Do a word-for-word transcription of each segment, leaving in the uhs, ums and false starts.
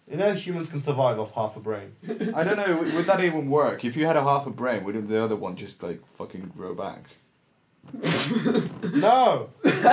You know humans can survive off half a brain. I don't know, would, would that even work? If you had a half a brain, would the other one just like fucking grow back? No! If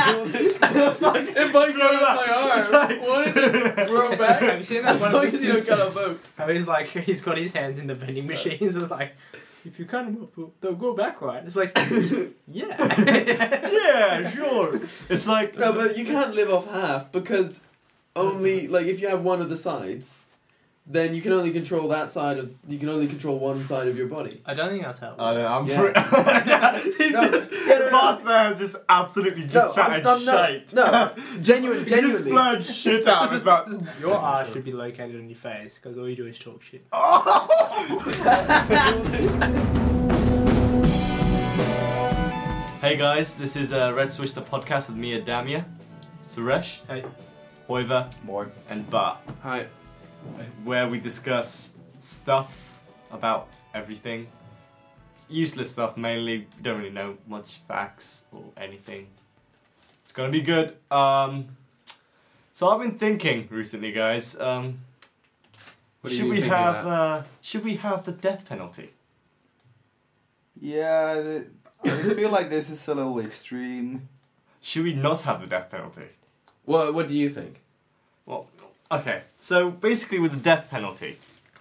I grow my arm, like- what if it grow back? Have you seen that As one long of the as you don't get a Simpsons? vote. How he's like, he's got his hands in the vending machines. It's like, if you cut them up, they'll go back, right? It's like, yeah. Yeah, sure. It's like... No, but you can't live off half because only, like, if you have one of the sides, then you can only control that side of, you can only control one side of your body. I don't think that's how it I works. know, I'm Yeah. free. he No, just... yeah, no, no. Bart there just absolutely just No, chatted I'm- I'm shite. not- no. Genuine, He just genuinely. blurred shit out of his mouth. Your eye should be located on your face, because all you do is talk shit. Hey guys, this is uh, Red Switch the podcast with me, Adamia, Suresh, Hey. Hoiver, More. and Bart, Hi. where we discuss stuff about everything. Useless stuff mainly, don't really know much facts or anything. It's gonna be good. Um, so I've been thinking recently, guys. Um, What are should you we thinking have about? uh, should we have the death penalty? Yeah, the, I feel like this is a little extreme. Should we not have the death penalty? What What do you think? Well, okay. So basically, with the death penalty,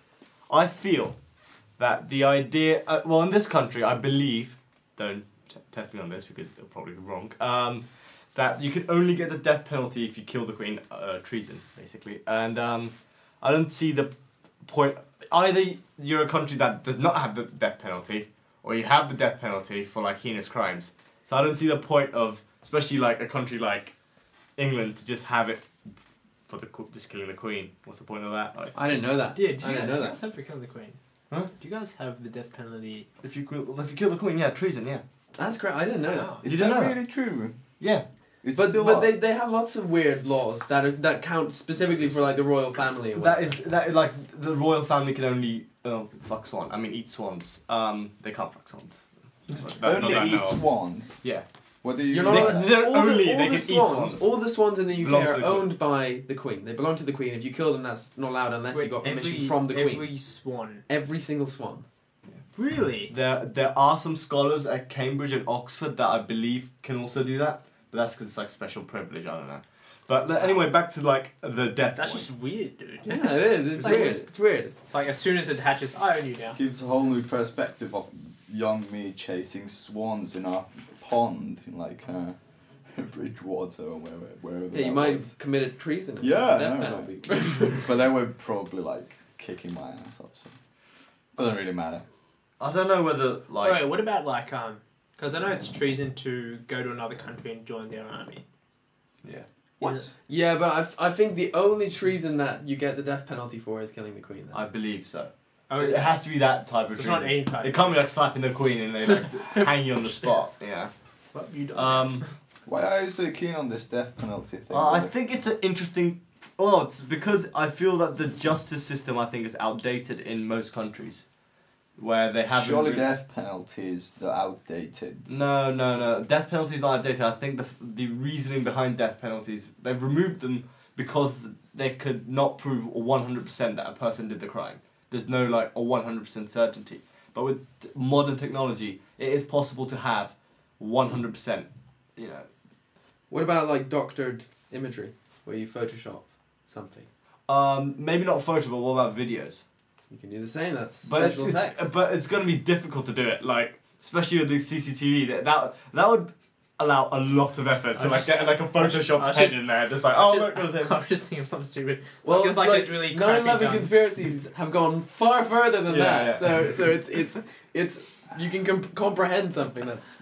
I feel that the idea. Uh, well, in this country, I believe. Don't t- test me on this because they'll probably be wrong. Um, that you can only get the death penalty if you kill the queen. Uh, treason, basically. And um, I don't see the point. Either you're a country that does not have the death penalty, or you have the death penalty for like heinous crimes. So I don't see the point of, especially like a country like England, to just have it for the qu- just killing the queen. What's the point of that? Like, I didn't know that. Yeah, did I you didn't guys, know do you guys that. have to kill the queen? Huh? Do you guys have the death penalty? if you kill, if you kill the queen, yeah, treason, yeah, That's great. I didn't know that. Wow. Is You that didn't know that? really true? yeah. It's But still but up. they, they have lots of weird laws that are, that count specifically for like the royal family. And That whatnot. is that is like the royal family can only uh, fuck swan. I mean, eat swans. Um, they can't fuck swans. That- not Only that I eat know of. swans. Yeah. What do you? You're not They allowed- can- they're all only- the, all they the can eat swans, swans. all the swans in the U K Belong to are the queen. owned by the queen. They belong to the queen. If you kill them, that's not allowed unless you got permission every, from the queen. Every swan. Every single swan. Really? There there are some scholars at Cambridge and Oxford that I believe can also do that, but that's because it's like special privilege. I don't know. But le- anyway, back to like the death. That's point. just weird, dude. Yeah, it is. It's Like, weird. it's- It's weird. It's like as soon as it hatches, I own you now. Gives a whole new perspective of young me chasing swans in a pond in like uh, Bridgewater or wherever. wherever Yeah, you that might was. have committed treason. and Yeah, death I know, penalty. But they were probably like kicking my ass off, so doesn't really matter. I don't know whether like. Wait, what about like um? Because I know it's treason to go to another country and join their army. Yeah. What? Is it- Yeah, but I, f- I think the only treason that you get the death penalty for is killing the queen. Then. I believe so. Okay. It has to be that type of It's treason. not any type. It can't be like slapping the queen and they like hang you on the spot. Yeah. Well, you don't. Um. Why are you so keen on this death penalty thing? Uh, I Like, think it's an interesting. Well, it's because I feel that the justice system I think is outdated in most countries, where they have. surely death penalty is the outdated. No, no, no. Death penalty is not outdated. I think the f- the reasoning behind death penalties, they've removed them because they could not prove one hundred percent that a person did the crime. There's no like a one hundred percent certainty. But with t- modern technology, it is possible to have one hundred percent. You know. What about like doctored imagery, where you Photoshop something? Um, maybe not photo, but what about videos? You can do the same. That's But it's, central it's- text. but it's going to be difficult to do it, like especially with the C C T V. That that, that would allow a lot of effort to I like was- get like a I was Photoshop just- head in there, just like I oh should- look, there's him. I was just thinking of something stupid. Well, It's like like, it's really nine crappy eleven done. conspiracies have gone far further than Yeah, that. yeah. So so it's it's it's you can comp- comprehend something that's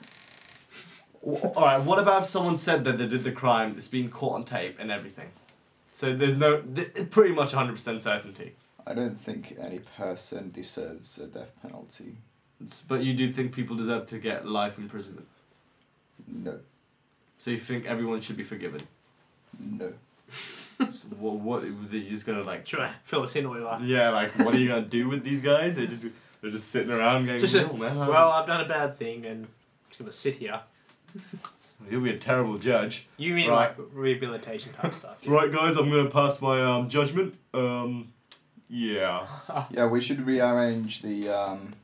All right, what about if someone said that they did the crime, it's been caught on tape and everything? So there's no, th- pretty much one hundred percent certainty. I don't think any person deserves a death penalty. It's- but you do think people deserve to get life imprisonment. No, So you think everyone should be forgiven? no. So what, what, you're just gonna like, Try fill us in, Oiler. yeah, like what are you gonna do with these guys? They're just, they're just sitting around going, Just no, a- man, how's Well, I've done a bad thing and I'm just gonna sit here. it?" He'll be a terrible judge. You mean Right. like rehabilitation type stuff? Right, guys, I'm gonna pass my um, judgment. Um, yeah. Yeah, we should rearrange the um,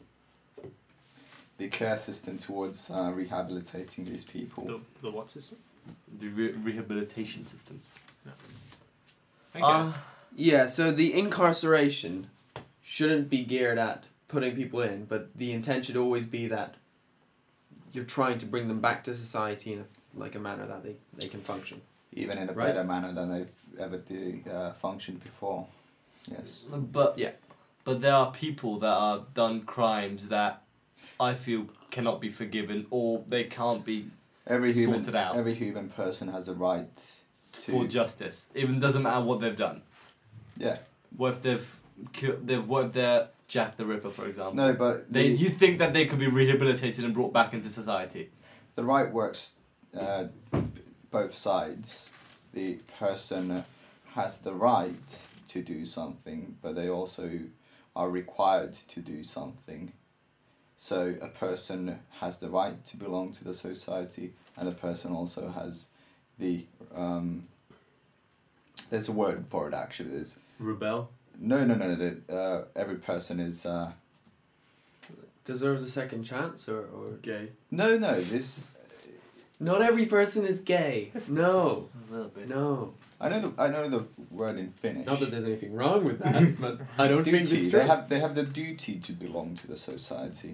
the care system towards uh, rehabilitating these people. The, the what system? The re- rehabilitation system. Okay. Uh, Yeah, so the incarceration shouldn't be geared at putting people in, but the intent should always be that you're trying to bring them back to society in a, like a manner that they, they can function. Even in a Right. better manner than they've ever did, uh, functioned before. Yes. but Yeah. but there are people that are done crimes that I feel cannot be forgiven or they can't be Every human, Sorted out. every human person has a right to. for justice. Even doesn't matter what they've done. Yeah. What if they've killed? They've what if they're Jack the Ripper, for example? No, but They, the, you think that they could be rehabilitated and brought back into society? the right works uh, both sides. The person has the right to do something, but they also are required to do something. So a person has the right to belong to the society, and a person also has the um, there's a word for it actually. There's Rebel. no no no. The, uh, every person is uh, Deserves a second chance, or, or... Gay. no no. This Not every person is gay. No. A little bit. No. I know the I know the word in Finnish. Not that there's anything wrong with that, but I don't think duty. it's true. They have they have the duty to belong to the society.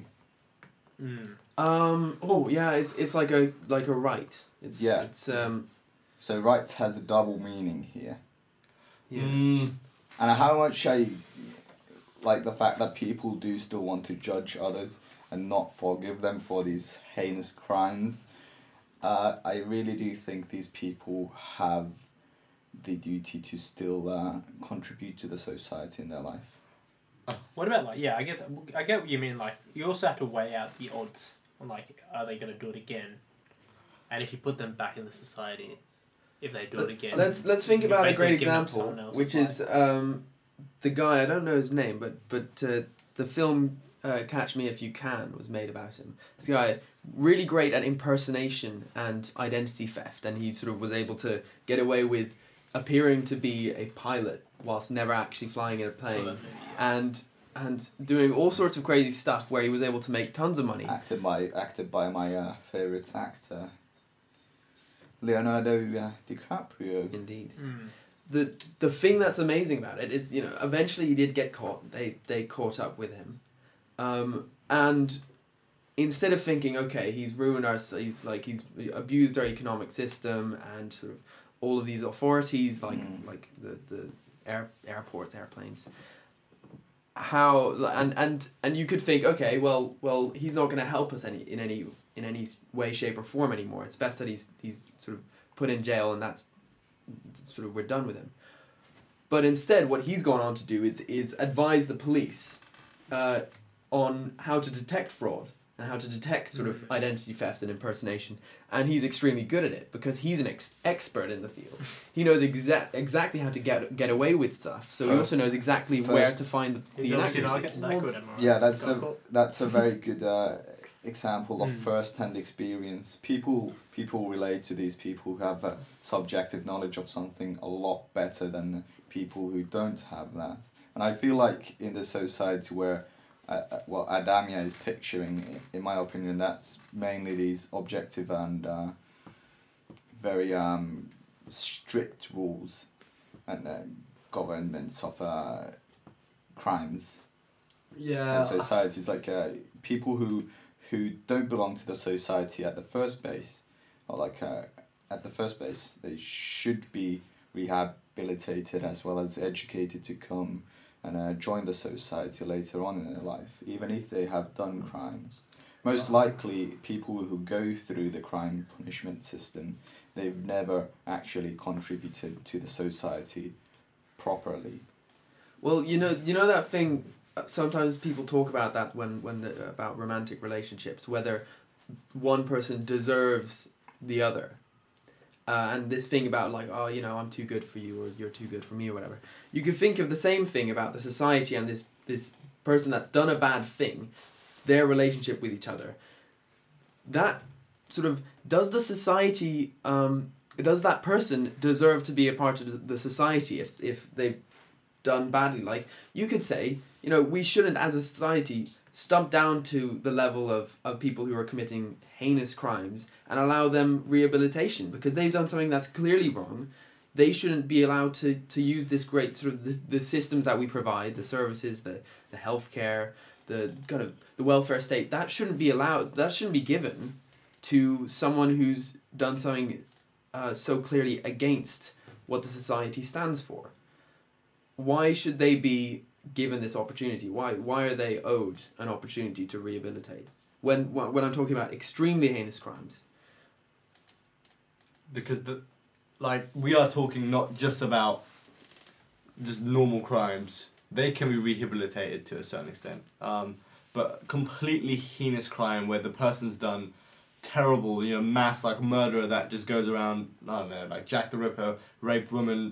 Mm. Um. Oh, yeah. It's it's like a like a right. It's Yeah. It's um. So rights has a double meaning here. Yeah. Mm, And how much I like the fact that people do still want to judge others and not forgive them for these heinous crimes. Uh, I really do think these people have the duty to still uh, contribute to the society in their life. What about like yeah, I get that, I get what you mean. Like you also have to weigh out the odds on like are they gonna do it again, and if you put them back in the society, if they do it again. Let's let's think you're about a basically great giving up example, someone else's which life. is um, the guy I don't know his name, but but uh, the film uh, Catch Me If You Can was made about him. This guy really great at impersonation and identity theft, and he sort of was able to get away with appearing to be a pilot whilst never actually flying in a So plane, that- and and doing all sorts of crazy stuff where he was able to make tons of money. Acted by acted by my uh, favorite actor, Leonardo uh, DiCaprio. Indeed. Mm. the the thing that's amazing about it is, you know, eventually he did get caught. They they caught up with him, um, and instead of thinking, okay, he's ruined our, he's like he's abused our economic system and sort of all of these authorities, like Mm. like the the air airports, airplanes. How and and and you could think, okay, well well he's not going to help us any in any in any way, shape, or form anymore. It's best that he's he's sort of put in jail, and that's sort of we're done with him. But instead, what he's gone on to do is is advise the police uh, on how to detect fraud and how to detect sort of identity theft and impersonation, and he's extremely good at it because he's an ex- expert in the field. He knows exa- exactly how to get get away with stuff. So he also First- knows exactly where first- to find the, the He's obviously not inaccuracies. that good at it. Yeah, that's Got a caught. that's a very good uh, example of Mm. first-hand experience. People people relate to these people who have a subjective knowledge of something a lot better than people who don't have that. And I feel like in the society where uh, uh, what Adamia is picturing, i- in my opinion, that's mainly these objective and uh, very um, strict rules and uh, governments of uh, crimes. yeah. And societies like uh, people who who don't belong to the society at the first base, or like uh, at the first base, they should be rehabilitated as well as educated to come and uh, join the society later on in their life, even if they have done crimes. Most likely, people who go through the crime punishment system, they've never actually contributed to the society properly. Well, you know, you know that thing. uh, Sometimes people talk about that when when the, about romantic relationships, whether one person deserves the other, uh, and this thing about like, oh, you know, I'm too good for you, or you're too good for me, or whatever. You could think of the same thing about the society and this this person that's done a bad thing, their relationship with each other. That sort of does the society um, does that person deserve to be a part of the society if if they've done badly? Like you could say, you know, we shouldn't as a society stump down to the level of, of people who are committing heinous crimes and allow them rehabilitation because they've done something that's clearly wrong. They shouldn't be allowed to, to use this great sort of this, the systems that we provide, the services, the the healthcare, the kind of the welfare state. That shouldn't be allowed. That shouldn't be given to someone who's done something uh, so clearly against what the society stands for. Why should they be given this opportunity? Why why are they owed an opportunity to rehabilitate? When when I'm talking about extremely heinous crimes. Because the, like we are talking not just about just normal crimes. They can be rehabilitated to a certain extent. Um, but completely heinous crime where the person's done terrible, you know, mass like murderer that just goes around, I don't know, like Jack the Ripper, raped women,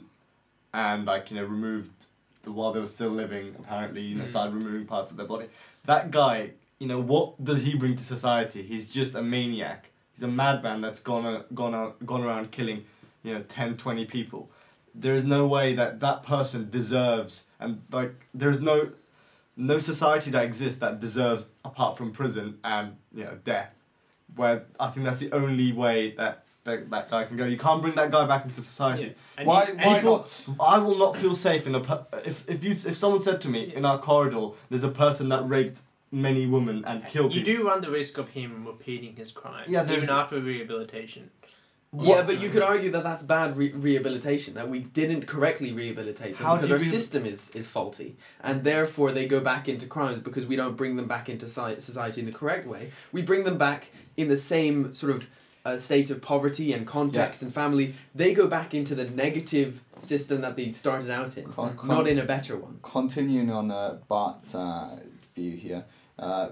and like, you know, removed the, while they were still living, apparently, you know, Mm. started removing parts of their body. That guy, you know, what does he bring to society? He's just a maniac. He's a madman that's gone uh, gone out, gone around killing, you know, ten, twenty people. There is no way that that person deserves, and like there's no no society that exists that deserves apart from prison and, you know, death. Where I think that's the only way that that, that guy can go. You can't bring that guy back into society. Yeah. And Why? you- Why people- not? I will not feel safe in a per- if if you if someone said to me in our corridor, there's a person that raped many women and killed You people. do run the risk of him repeating his crimes, Yeah, there's- even after rehabilitation. Yeah, What- but you could argue that that's bad re- rehabilitation, that we didn't correctly rehabilitate them How do because you our reha- system is, is faulty. And therefore they go back into crimes because we don't bring them back into si- society in the correct way. We bring them back in the same sort of uh, state of poverty and context and family. They go back into the negative system that they started out in, Con- con- not in a better one. Continuing on uh, Bart's uh, view here, uh,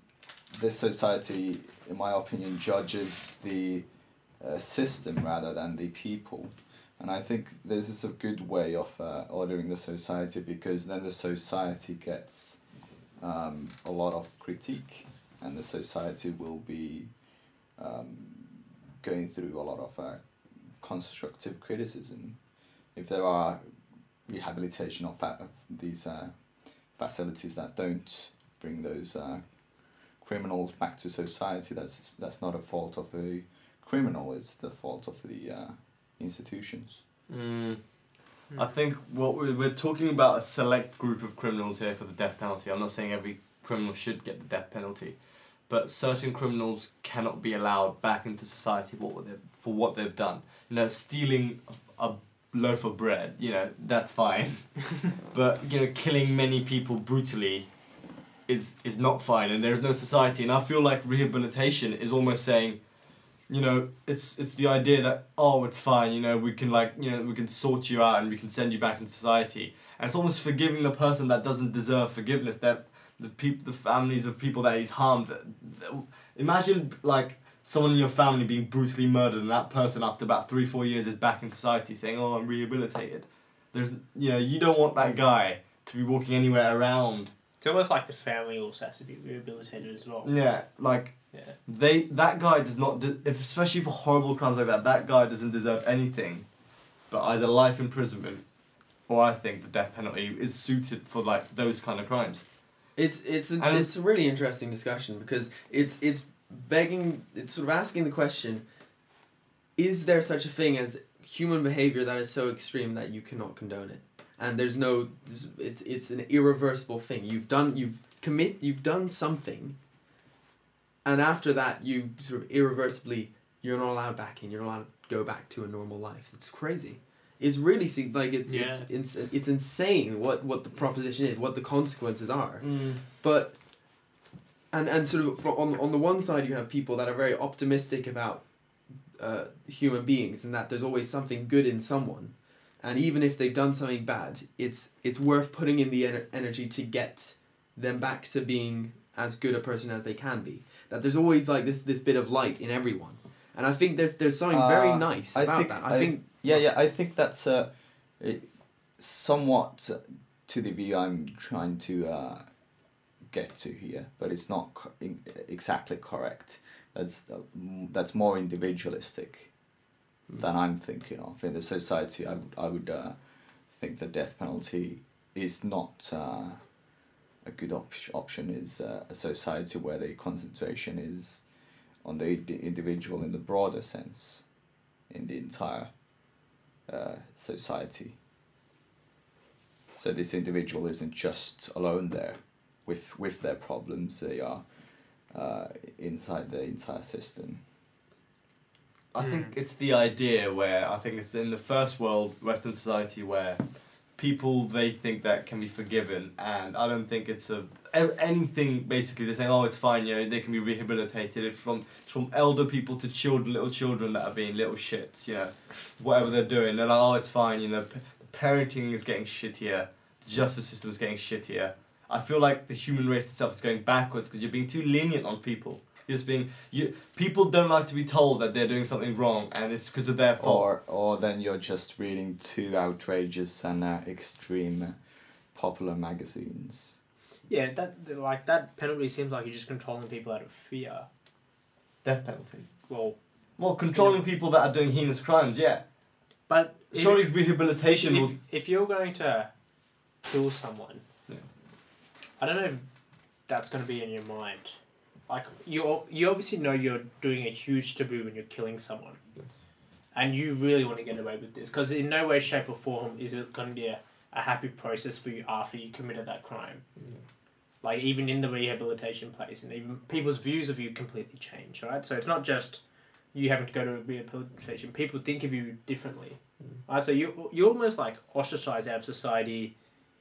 this society, in my opinion, judges the uh, system rather than the people. And I think this is a good way of uh, ordering the society because then the society gets um, a lot of critique and the society will be um, going through a lot of uh, constructive criticism. If there are rehabilitation of fa- these uh, facilities that don't bring those uh, criminals back to society, that's that's not a fault of the criminal, it's the fault of the uh, institutions. Mm. I think what we're, we're talking about a select group of criminals here for the death penalty. I'm not saying every criminal should get the death penalty, but certain criminals cannot be allowed back into society what they for what they've done. You know, stealing a, a loaf of bread, you know, that's fine, but you know, killing many people brutally is is not fine, and there's no society. And I feel like rehabilitation is almost saying, you know, it's it's the idea that, oh, it's fine, you know, we can like, you know, we can sort you out and we can send you back into society. And it's almost forgiving the person that doesn't deserve forgiveness, that the peop- the families of people that he's harmed. Imagine like someone in your family being brutally murdered and that person after about three, four years is back in society saying, oh, I'm rehabilitated. There's, you know, you don't want that guy to be walking anywhere around. It's almost like the family also has to be rehabilitated as well. Yeah, like, Yeah. They that guy does not, de- if, especially for horrible crimes like that. That guy doesn't deserve anything, but either life imprisonment, or I think the death penalty is suited for like those kind of crimes. It's it's a, And it's a really interesting discussion because it's it's begging it's sort of asking the question: is there such a thing as human behavior that is so extreme that you cannot condone it? And there's no it's it's an irreversible thing. You've done you've commit you've done something. And after that, you sort of irreversibly you're not allowed back in. You're not allowed to go back to a normal life. It's crazy. It's really se- like it's Yeah. it's, it's it's insane what, what the proposition is, what the consequences are. Mm. But and and sort of for, on on the one side you have people that are very optimistic about uh, human beings and that there's always something good in someone, and even if they've done something bad, it's it's worth putting in the ener- energy to get them back to being as good a person as they can be. That there's always like this this bit of light in everyone, and I think there's there's something very Uh, nice I about think- that. I, I- think Yeah, yeah, I think that's uh, it, somewhat to the view I'm trying to uh, get to here, but it's not co- in- exactly correct that's uh, m- that's more individualistic than I'm thinking of. In the society, I would I would uh, think the death penalty is not uh, a good op- option. Is uh, a society where the concentration is on the indi- individual in the broader sense, in the entire uh, society. So this individual isn't just alone there with with their problems. They are uh, inside the entire system. I Mm. think it's the idea where I think it's in the first world Western society where people they think that can be forgiven, and I don't think it's a a- anything basically. They're saying, oh, it's fine, you know, they can be rehabilitated. It's from it's from elder people to children, little children that are being little shits, you know, whatever they're doing. They're like, oh, it's fine, you know, p- parenting is getting shittier, the justice system is getting shittier. I feel like the human race itself is going backwards because you're being too lenient on people. You're just being you. People don't like to be told that they're doing something wrong, and it's because of their fault. Or or then you're just reading too outrageous and uh, extreme uh, popular magazines. Yeah, that like that penalty seems like you're just controlling people out of fear. Death penalty. Well, Well, controlling people that are doing heinous crimes, yeah. but if- Surely rehabilitation if, will. if you're going to kill someone, Yeah. I don't know if that's going to be in your mind. Like you, you obviously know you're doing a huge taboo when you're killing someone, Yeah. and you really want to get away with this because in no way, shape, or form is it going to be a, a happy process for you after you committed that crime. Yeah. Like even in the rehabilitation place, and even people's views of you completely change, right? So it's not just you having to go to a rehabilitation. People think of you differently, Mm. right? So you you almost like ostracized out of society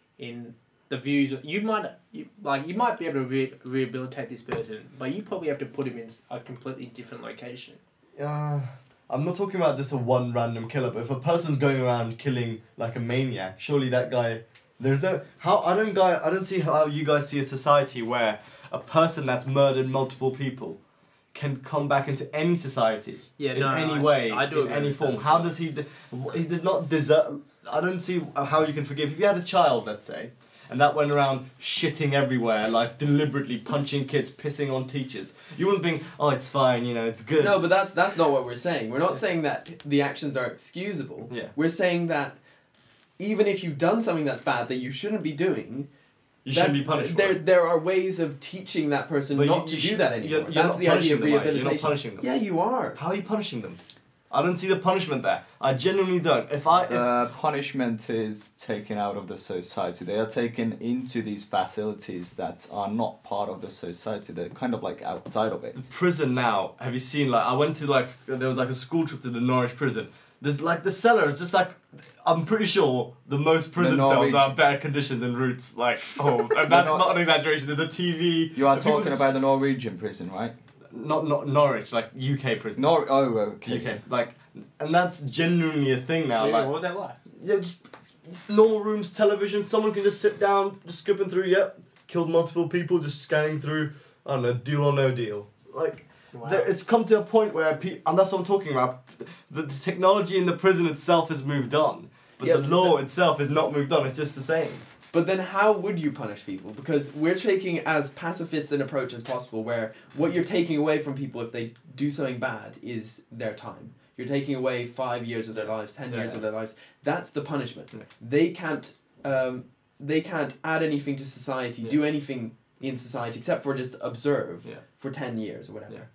in the views you might you, like you might be able to re- rehabilitate this person, but you probably have to put him in a completely different location. Uh, I'm not talking about just a one random killer, but if a person's going around killing like a maniac, surely that guy. There's no how I don't guy I don't see how you guys see a society where a person that's murdered multiple people can come back into any society Yeah, in no, any I- way, I do in agree any with form. that as How well. does he? De- he does not deserve. I don't see how you can forgive. If you had a child, let's say, and that went around shitting everywhere, like deliberately punching kids, pissing on teachers, you wouldn't think, oh, it's fine, you know, it's good. No, but that's that's not what we're saying. We're not Yeah. saying that the actions are excusable. Yeah. We're saying that even if you've done something that's bad that you shouldn't be doing, you that- shouldn't be punished for There, it. there are ways of teaching that person But not you- to you do should- that you're- anymore. you're That's not the idea of punishing them, are you? You're not rehabilitation. punishing them. Yeah, you are. How are you punishing them? I don't see the punishment there. I genuinely don't. If I if The punishment is taken out of the society. They are taken into these facilities that are not part of the society. They're kind of like outside of it. prison now, have you seen like I went to like there was like a school trip to the Norwich prison. There's like the cellar is just like I'm pretty sure the most prison Norwich- cells are better conditioned than Roots like holes, and that's Nor- not an exaggeration. There's a T V. You are the people talking s- about the Norwegian prison, right? not not Norwich like U K prison. Nor oh okay. U K like, and that's genuinely a thing now. Really? Like What was that like? yeah, just normal rooms, television. Someone can just sit down, just skipping through. Yep, killed multiple people, just scanning through. I don't know, deal or no deal. Like. Wow. There, it's come to a point where, pe- and that's what I'm talking about. The, the technology in the prison itself has moved on, but Yeah, the but law the- itself has not moved on. It's just the same. But then how would you punish people? Because we're taking as pacifist an approach as possible where what you're taking away from people if they do something bad is their time. You're taking away five years of their lives, ten years Yeah. of their lives. That's the punishment. Yeah. They can't um, they can't add anything to society, Yeah. do anything in society except for just observe Yeah. for ten years or whatever. Yeah.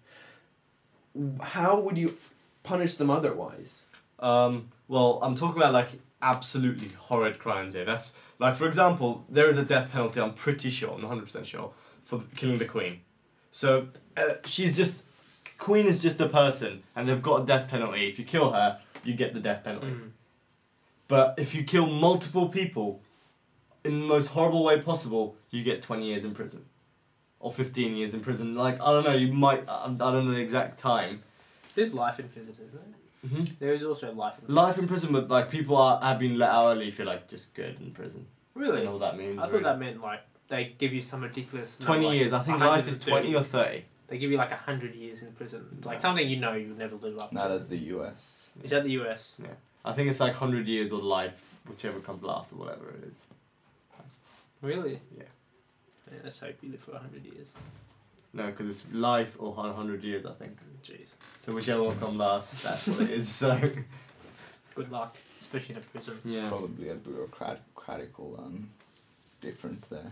How would you punish them otherwise? Um, well, I'm talking about like absolutely horrid crimes here. That's like, for example, there is a death penalty. I'm pretty sure, I'm one hundred percent sure, for killing the Queen. So uh, she's just Queen is just a person, and they've got a death penalty. If you kill her, you get the death penalty. Mm. But if you kill multiple people in the most horrible way possible, you get twenty years in prison. Or fifteen years in prison. Like, I don't know, you might, I, I don't know the exact time. There's life in prison, isn't there? Mm-hmm. There is also life in prison. Life in prison, but like people are have been let out early if you're like just good in prison. I Really? don't know what that means. I thought really. that meant like they give you some ridiculous number, twenty like years. I think one life hundred is twenty thirty. or thirty. They give you like a hundred years in prison. It's like Yeah. something you know you'll never live up No, to. that's the U S. Is that the U S? I think it's like hundred years or life, whichever comes last or whatever it is. Really? Yeah. Yeah, let's hope you live for a hundred years. No, because it's life or one hundred years, I think. Jeez. So whichever one comes last, that's what it is. So Good luck, especially in a prison. It's Yeah. probably a bureaucratical um, difference there.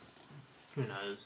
Who knows?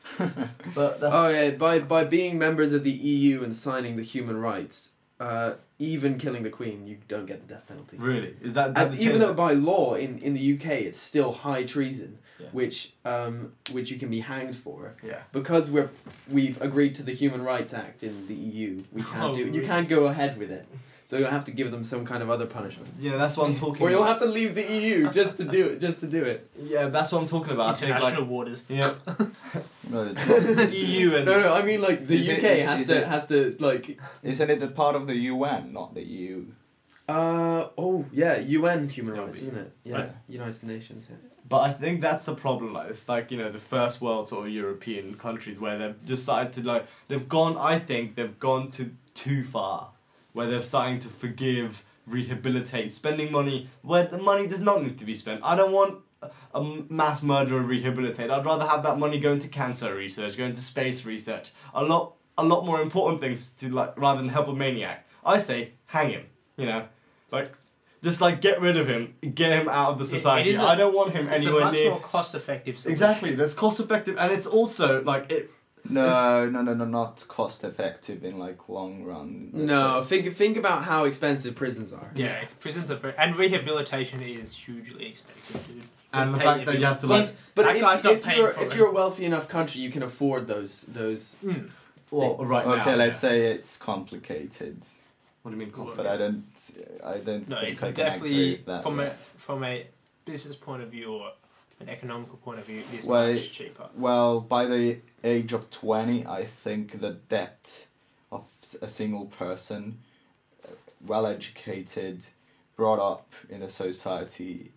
but that's Oh yeah, by by being members of the E U and signing the human rights, uh, even killing the Queen, you don't get the death penalty. really is that, And that the even change- though by law in, in the U K it's still high treason, Yeah. which um which you can be hanged for. yeah. Because we're we've agreed to the Human Rights Act in the E U, we can't Oh, do you really? can't go ahead with it. So you'll have to give them some kind of other punishment. Yeah, that's what I'm talking Or you'll about. have to leave the E U just to do it just to do it. Yeah, that's what I'm talking about. I think, International like, waters. yeah, No, it's not. E U and No no, I mean like the Is U it- K is- has is to it- has to like Isn't it a part of the U N, not the E U? uh oh yeah, U N human Yeah, rights, we- isn't it? Yeah. Right. United Nations, yeah. But I think that's the problem. Like it's like you know the first world sort of European countries where they've decided to like they've gone. I think they've gone to too far, where they're starting to forgive, rehabilitate, spending money where the money does not need to be spent. I don't want a- a mass murderer rehabilitated. I'd rather have that money going to cancer research, going to space research. A lot, a lot more important things to like rather than help a maniac. I say hang him. You know, like. Just like get rid of him, get him out of the It- it society. is a- I don't want him It's a anywhere much near. more cost-effective solution. Exactly, that's cost effective, and it's also like it. No, no, no, no, not cost effective in like long run. No, think think about how expensive prisons are. Yeah, prisons are very, and rehabilitation is hugely expensive, dude. And the Pay fact that you have to But, like. but That if, guy's not if paying you're for if it. you're a wealthy enough country, you can afford those those. Mm. Well, right now. Okay, let's yeah. say it's complicated, What do you mean? Complicated? but I don't, I don't No, think it's I can agree definitely with that. from yeah. a from a business point of view or an economical point of view, it is Well, much cheaper. Well, by the age of twenty, I think the debt of s- a single person, uh, well educated, brought up in a society,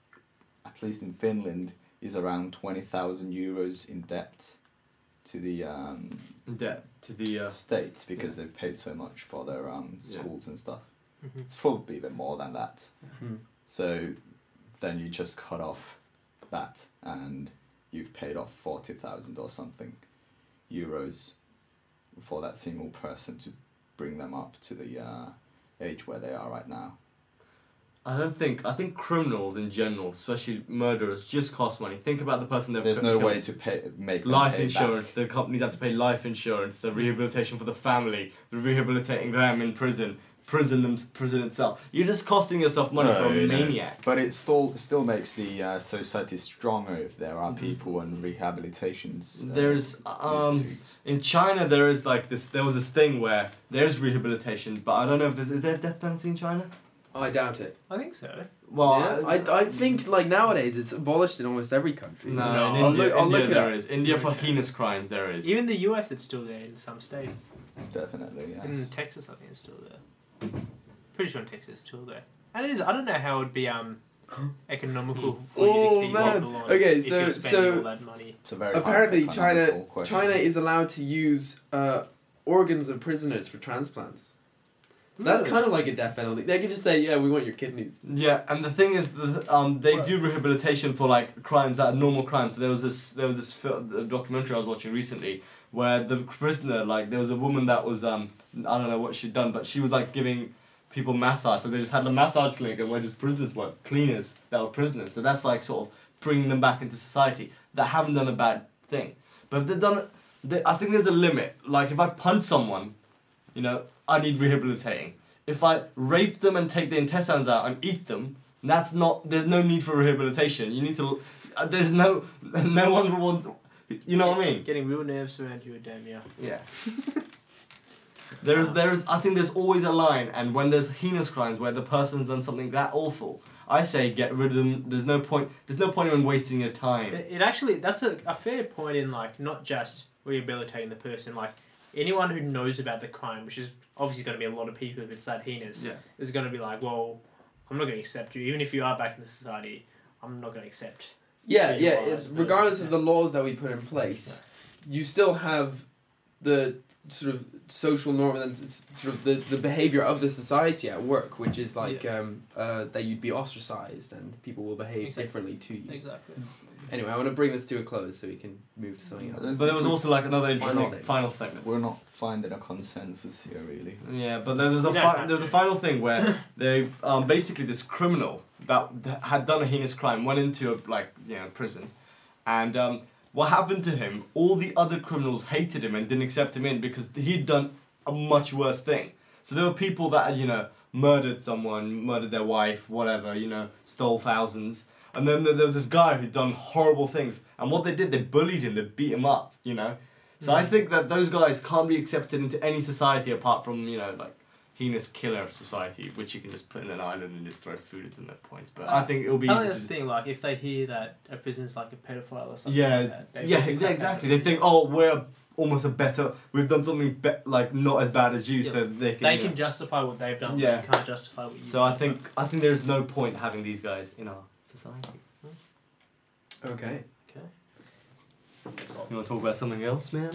at least in Finland, is around twenty thousand euros in debt to the um, Debt to the. Uh, states because they've paid so much for their um, Yeah. schools and stuff. Mhm. It's probably even more than that. Hmm. So then you just cut off that and you've paid off forty thousand or something euros for that single person to bring them up to the uh, age where they are right now. I don't think. I think criminals in general, especially murderers, just cost money. Think about the person they've There's killed. no way to pay make them Life pay insurance. back. The companies have to pay life insurance. The rehabilitation for the family. The rehabilitating them in prison. Prison them. Prison itself. You're just costing yourself money No, for a no. maniac. But it still still makes the uh, society stronger if there are Mhm. people and rehabilitations. Uh, There's um. institutes. In China, there is like this. There was this thing where there's rehabilitation, but I don't know if there's. Is there a death penalty in China? I doubt it. I think so. Well, yeah, I, I think like nowadays it's abolished in almost every country. No, No. in I'll India, look- I'll India look it there up. is. India for Okay. heinous crimes there is. Even the U S, it's still there in some states. Definitely, yes. In Texas, I think it's still there. Pretty sure in Texas, it's still there. And it is. I don't know how it would be um economical for you Oh, to keep man. people on Okay, if so- you're spending so- all that money. It's a very Apparently, hard China economical question. China is allowed to use uh, organs of prisoners for transplants. That's Really? kind of like a death penalty. They could just say, "Yeah, we want your kidneys." Yeah, and the thing is, the, um, they What? do rehabilitation for like crimes that are normal crimes. So there was this, there was this fil- uh, documentary I was watching recently where the prisoner, like, there was a woman that was, um, I don't know what she'd done, but she was like giving people massage. So they just had a massage clinic, and where just prisoners were cleaners that were prisoners. So that's like sort of bringing them back into society that haven't done a bad thing. But if they've done, they, I think there's a limit. Like if I punch someone, you know, I need rehabilitating. If I rape them and take the intestines out and eat them, that's not. There's no need for rehabilitation. You need to. Uh, there's no. No one wants. You know what I mean? Getting real nerves around you, damn yeah. Yeah. There's there's I think there's always a line, and when there's heinous crimes where the person's done something that awful, I say get rid of them. There's no point. There's no point in wasting your time. It, it actually that's a, a fair point in like not just rehabilitating the person, like anyone who knows about the crime, which is obviously going to be a lot of people if it's that heinous, Yeah. is going to be like, well, I'm not going to accept you, even if you are back in the society. I'm not going to accept. Yeah, Yeah, yeah. well, It's, I regardless suppose, of the laws that we put in place, you still have the sort of social norm and s- sort of the, the behavior of the society at work, which is like um, uh, that you'd be ostracized and people will behave Exactly. differently to you. Exactly. Anyway, I want to bring this to a close so we can move to something else. But there was also like another interesting Final final, statements. segment. We're not finding a consensus here, really. Yeah, but then there's a You don't fi- have there's a to. final thing where they um, basically this criminal that, that had done a heinous crime went into a, like you know prison, and um, what happened to him? All the other criminals hated him and didn't accept him in because he'd done a much worse thing. So there were people that you know murdered someone, murdered their wife, whatever, you know, stole thousands. And then there there was this guy who'd done horrible things. And what they did, they bullied him, they beat him up, you know. So I think that those guys can't be accepted into any society apart from, you know, like heinous killer society, which you can just put in an island and just throw food at them at points. But I think it'll be I think easy that's to the thing, like, if they hear that a prison's like a pedophile or something Yeah, like that, they yeah, think yeah, that- exactly. They think, oh, we're almost a better, we've done something be- like not as bad as you, Yeah. so they can. They you can know. justify what they've done, Yeah. but you can't justify what you've So done. I think I think there's no point having these guys in our society. Okay. Okay. You want to talk about something else, man?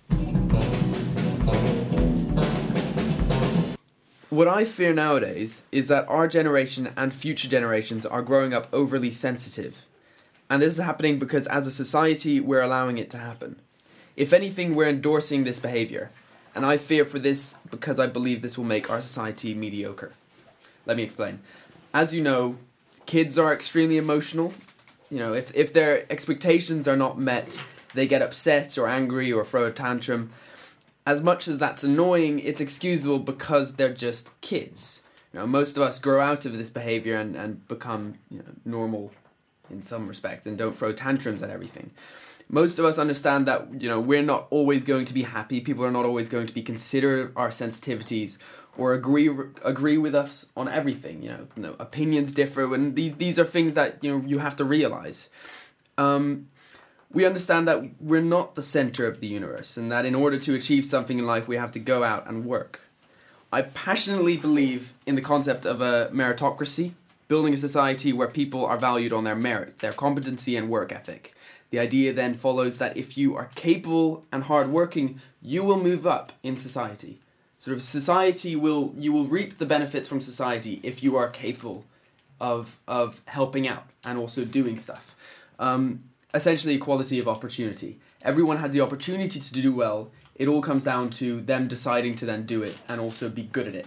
What I fear nowadays is that our generation and future generations are growing up overly sensitive. And this is happening because as a society, we're allowing it to happen. If anything, we're endorsing this behavior. And I fear for this because I believe this will make our society mediocre. Let me explain. As you know, kids are extremely emotional. You know, if, if their expectations are not met, they get upset or angry or throw a tantrum. As much as that's annoying, it's excusable because they're just kids. You know, most of us grow out of this behavior and, and become you know, normal in some respect and don't throw tantrums at everything. Most of us understand that you know we're not always going to be happy. People are not always going to be consider our sensitivities or agree agree with us on everything. You know, you know opinions differ, and these these are things that you know you have to realize. Um, We understand that we're not the center of the universe and that in order to achieve something in life, we have to go out and work. I passionately believe in the concept of a meritocracy, building a society where people are valued on their merit, their competency and work ethic. The idea then follows that if you are capable and hardworking, you will move up in society. Sort of society will, you will reap the benefits from society if you are capable of, of helping out and also doing stuff. Um, Essentially equality of opportunity. Everyone has the opportunity to do well. It all comes down to them deciding to then do it and also be good at it.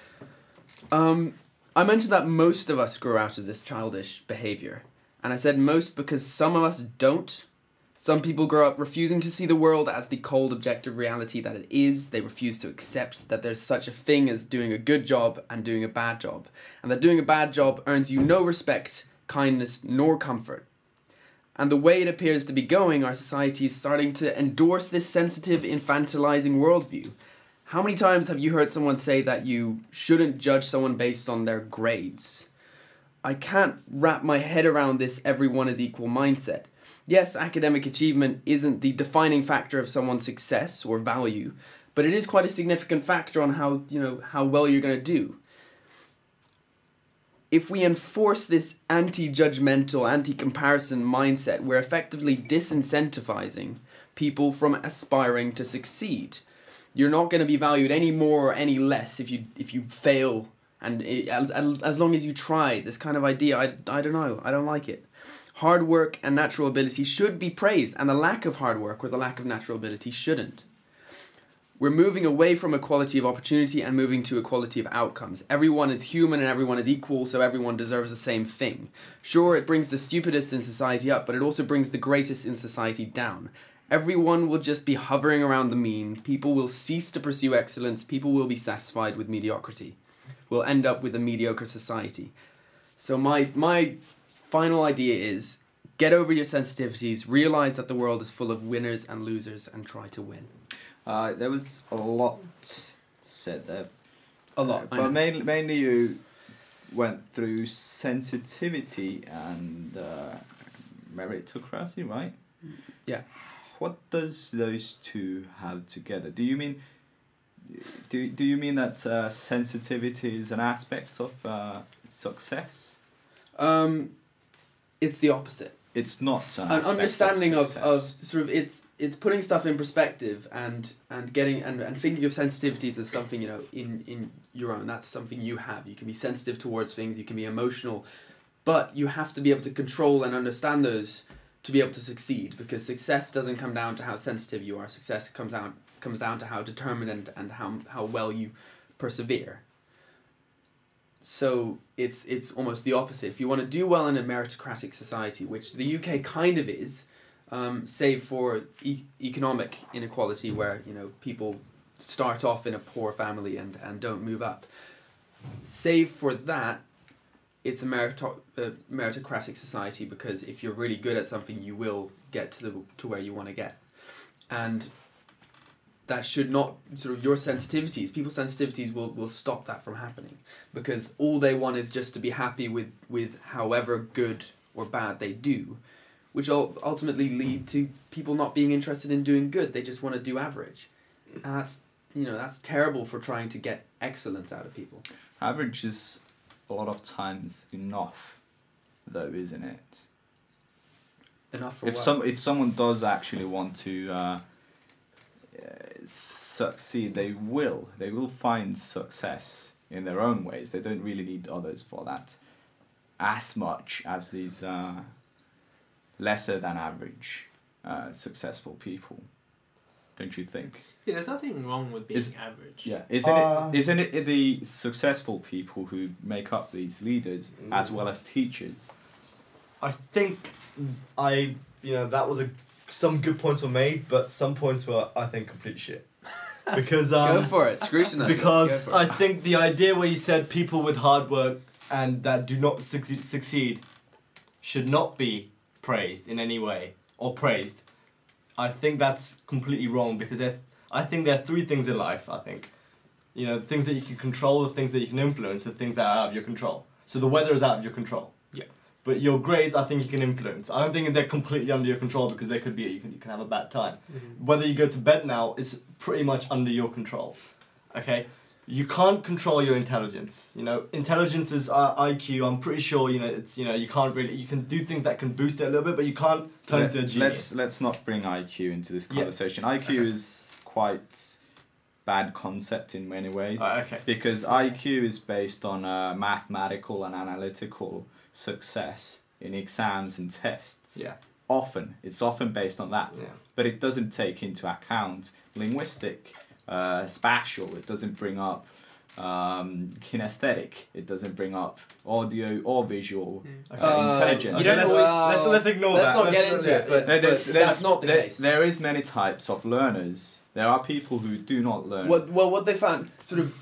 Um, I mentioned that most of us grow out of this childish behavior. And I said most because some of us don't. Some people grow up refusing to see the world as the cold objective reality that it is. They refuse to accept that there's such a thing as doing a good job and doing a bad job. And that doing a bad job earns you no respect, kindness, nor comfort. And the way it appears to be going, our society is starting to endorse this sensitive, infantilizing worldview. How many times have you heard someone say that you shouldn't judge someone based on their grades? I can't wrap my head around this everyone is equal mindset. Yes, academic achievement isn't the defining factor of someone's success or value, but it is quite a significant factor on how, you know, how well you're going to do. If we enforce this anti-judgmental, anti-comparison mindset, we're effectively disincentivizing people from aspiring to succeed. You're not going to be valued any more or any less if you if you fail, and it, as, as long as you try. This kind of idea, I, I don't know, I don't like it. Hard work and natural ability should be praised, and the lack of hard work or the lack of natural ability shouldn't. We're moving away from equality of opportunity and moving to equality of outcomes. Everyone is human and everyone is equal, so everyone deserves the same thing. Sure, it brings the stupidest in society up, but it also brings the greatest in society down. Everyone will just be hovering around the mean. People will cease to pursue excellence. People will be satisfied with mediocrity. We'll end up with a mediocre society. So my my final idea is, get over your sensitivities, realize that the world is full of winners and losers, and try to win. Uh, there was a lot said there. A lot, Uh, I know. but mainly, mainly you went through sensitivity and uh, meritocracy, right? Yeah. What does those two have together? Do you mean do do you mean that uh, sensitivity is an aspect of uh, success? Um, it's the opposite. it's not an, an aspect understanding of, of, of success. sort of it's it's putting stuff in perspective and and getting and, and thinking of sensitivities as something, you know, in in your own. That's something you have. You can be sensitive towards things. You can be emotional, but you have to be able to control and understand those to be able to succeed, because success doesn't come down to how sensitive you are. Success comes down comes down to how determined and, and how how well you persevere. So it's it's almost the opposite. If you want to do well in a meritocratic society, which the U K kind of is, um, save for e- economic inequality, where, you know, people start off in a poor family and, and don't move up. Save for that, it's a merito- uh, meritocratic society, because if you're really good at something, you will get to the to where you want to get, and that should not sort of your sensitivities. People's sensitivities will, will stop that from happening, because all they want is just to be happy with with however good or bad they do, which will ultimately lead to people not being interested in doing good. They just want to do average, and that's you know that's terrible for trying to get excellence out of people. Average is a lot of times enough, though, isn't it? Enough for If what? some if someone does actually want to uh, uh, succeed, they will. They will find success in their own ways. They don't really need others for that, as much as these uh, lesser than average uh, successful people. Don't you think? Yeah, there's nothing wrong with being Is- average. Yeah, isn't Uh, it? Isn't it the successful people who make up these leaders as well as teachers? I think I, you know, that was a some good points were made, but some points were, I think, complete shit. Because um, Go for it, scrutinize. it. because Go for I it. think the idea where you said people with hard work and that do not succeed, succeed should not be praised in any way or praised. I think that's completely wrong, because there- I think there are three things in life. I think, you know, the things that you can control, the things that you can influence, the things that are out of your control. So the weather is out of your control. Yeah. But your grades, I think you can influence. I don't think they're completely under your control, because they could be. You can you can have a bad time. Mhm. Whether you go to bed now is pretty much under your control. Okay, you can't control your intelligence. You know, intelligence is uh, I Q. I'm pretty sure, you know, it's, you know, you can't really, you can do things that can boost it a little bit, but you can't turn Let- into a genius. Let's let's not bring I Q into this Yeah. conversation. I Q is quite bad concept in many ways, Uh, okay. because I Q is based on uh, mathematical and analytical success in exams and tests. Yeah. Often it's often based on that, Yeah. but it doesn't take into account linguistic, uh, spatial. It doesn't bring up um, kinesthetic. It doesn't bring up audio or visual Okay. uh, Uh, intelligence. You don't let's, always- let's, let's ignore Let's that. not get Let's- into it, yeah, but- There- there's- but there's- that's not the there- case. There is many types of learners. There are people who do not learn. What well what they found sort of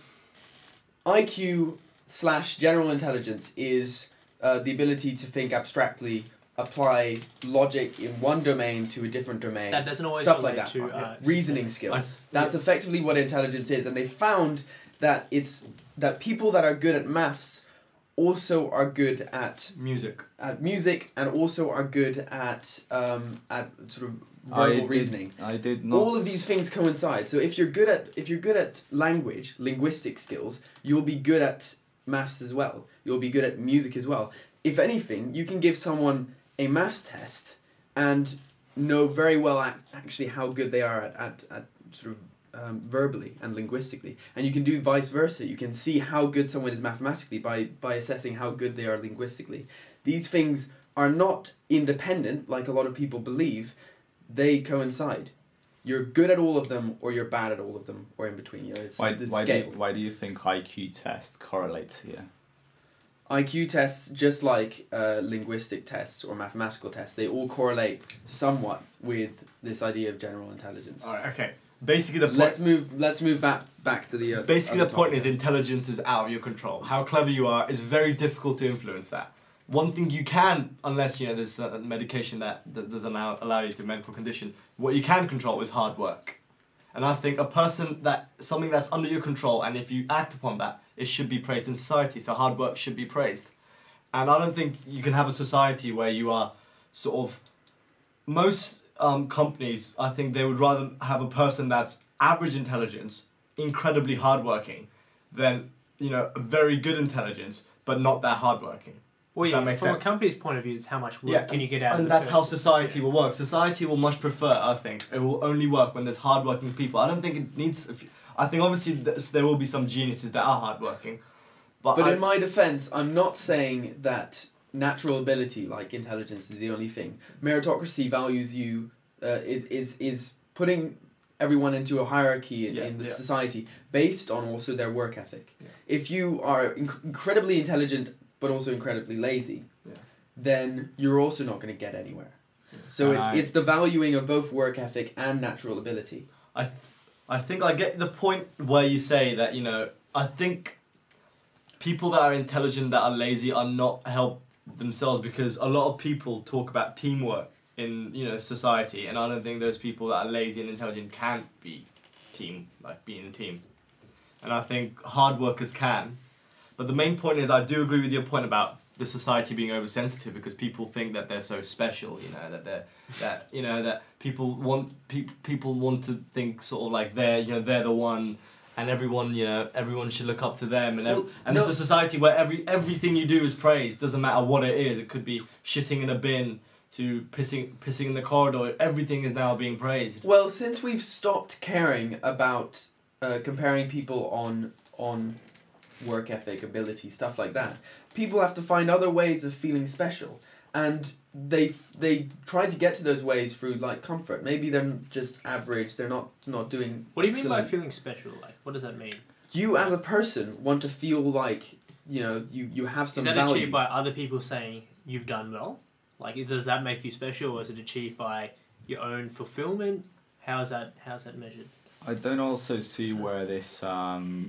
I Q slash general intelligence is uh, the ability to think abstractly, apply logic in one domain to a different domain. That doesn't always Stuff like relate that. to uh, Reasoning success. skills. That's effectively what intelligence is, and they found that it's that people that are good at maths also are good at Music. at music and also are good at um, at sort of I verbal did- reasoning. I did not. All of these things coincide. So if you're good at if you're good at language, linguistic skills, you'll be good at maths as well. You'll be good at music as well. If anything, you can give someone a maths test and know very well ac- actually how good they are at, at, at sort of um, verbally and linguistically. And you can do vice versa. You can see how good someone is mathematically by, by assessing how good they are linguistically. These things are not independent, like a lot of people believe. They coincide. You're good at all of them, or you're bad at all of them, or in between. You know, it's Why, the why, do you, scale. why do you think I Q test correlates here? I Q tests, just like uh, linguistic tests or mathematical tests, they all correlate somewhat with this idea of general intelligence. All right. Okay. Basically, the point. Let's move. Let's move back back to the. Uh, Basically, other the point topic. is intelligence is out of your control. How clever you are is very difficult to influence that. One thing you can, unless you know there's a medication that does- doesn't allow, allow you to medical condition, what you can control is hard work. And I think a person that, something that's under your control, and if you act upon that, it should be praised in society, so hard work should be praised. And I don't think you can have a society where you are sort of, most um, companies, I think they would rather have a person that's average intelligence, incredibly hardworking, than, you know, very good intelligence, but not that hardworking. Well, If yeah, that makes from sense. a company's point of view, it's how much work Yeah, can you get out of And the that's how person. society Yeah. will work. Society will much prefer, I think, it will only work when there's hardworking people. I don't think it needs. If, I think obviously th- there will be some geniuses that are hardworking, but, But I, in my defense, I'm not saying that natural ability, like intelligence, is the only thing. Meritocracy values you, uh, is, is, is putting everyone into a hierarchy in, Yeah, in the yeah. society based on also their work ethic. Yeah. If you are inc- incredibly intelligent but also incredibly lazy, Yeah. then you're also not going to get anywhere. So it's, Right. it's the valuing of both work ethic and natural ability. I, I think I get the point where you say that, you know, I think people that are intelligent that are lazy are not help themselves, because a lot of people talk about teamwork in, you know, society, and I don't think those people that are lazy and intelligent can't be team, like be in a team. And I think hard workers can. But the main point is, I do agree with your point about the society being oversensitive, because people think that they're so special, you know, that they're that you know that people want pe- people want to think sort of like they're you know they're the one, and everyone you know everyone should look up to them, and ev- Well, and no- it's a society where every everything you do is praised, doesn't matter what it is. It could be shitting in a bin to pissing pissing in the corridor. Everything is now being praised. Well, since we've stopped caring about uh, comparing people on on work ethic, ability, stuff like that, people have to find other ways of feeling special, and they they try to get to those ways through like comfort. Maybe they're just average. They're not not doing. What do you mean by excellent. feeling special? Like, what does that mean? You as a person want to feel like you know you you have some Is that value. achieved by other people saying you've done well? Like, does that make you special, or is it achieved by your own fulfillment? How's that? How's that measured? I don't also see where this um,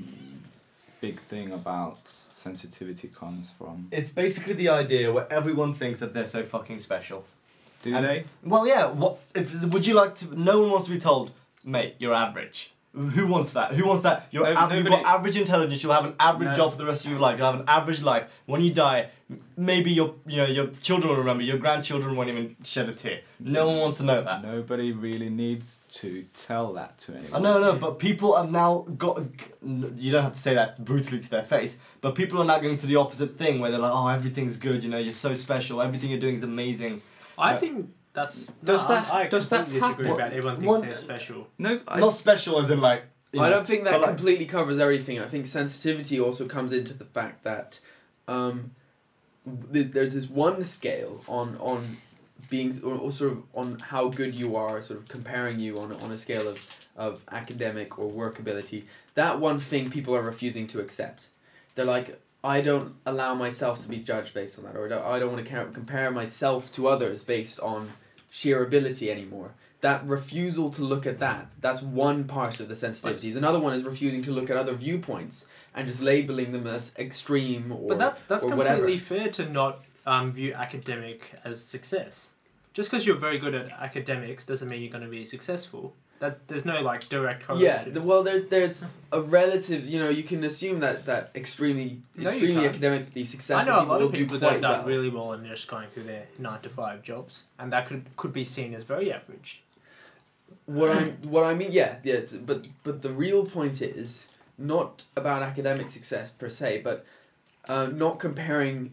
big thing about sensitivity comes from. It's basically the idea where everyone thinks that they're so fucking special. Do And- they? Well, yeah. What? It's, would you like to? No one wants to be told, mate, you're average. Who wants that? Who wants that? You're No- av- you've got nobody- average intelligence. You'll have an average No. job for the rest of your life. You'll have an average life. When you die, m- maybe your you know your children will remember. Your grandchildren won't even shed a tear. No one wants to know that. Nobody really needs to tell that to anyone. I know, no, but people have now got. You don't have to say that brutally to their face, but people are now going to the opposite thing, where they're like, "Oh, everything's good. You know, you're so special. Everything you're doing is amazing." I Yeah. think that's. Does no, that- I, I does that completely disagree happen? about everyone thinks One- they're special. No, I, Not special as in like. you I know, don't think that but like- completely covers everything. I think sensitivity also comes into the fact that um, there's, there's this one scale on on being or, or sort of on how good you are, sort of comparing you on on a scale of of academic or work ability. That one thing people are refusing to accept. They're like, I don't allow myself to be judged based on that, or I don't, I don't want to ca- compare myself to others based on sheer ability anymore. That refusal to look at that, that's one part of the sensitivities. Another one is refusing to look at other viewpoints and just labeling them as extreme or But that's that's or completely whatever. fair to not um, view academic as success. Just because you're very good at academics doesn't mean you're going to be successful. That there's no like direct Yeah, correlation. the, well, there, there's a relative, you know, you can assume that, that extremely No, you extremely can't. academically I successful know a people lot will of do people that quite have done well. really well and they're just going through their nine to five jobs, and that could could be seen as very average. What I what I mean, yeah, yeah, it's- but but the real point is not about academic success per se, but uh, not comparing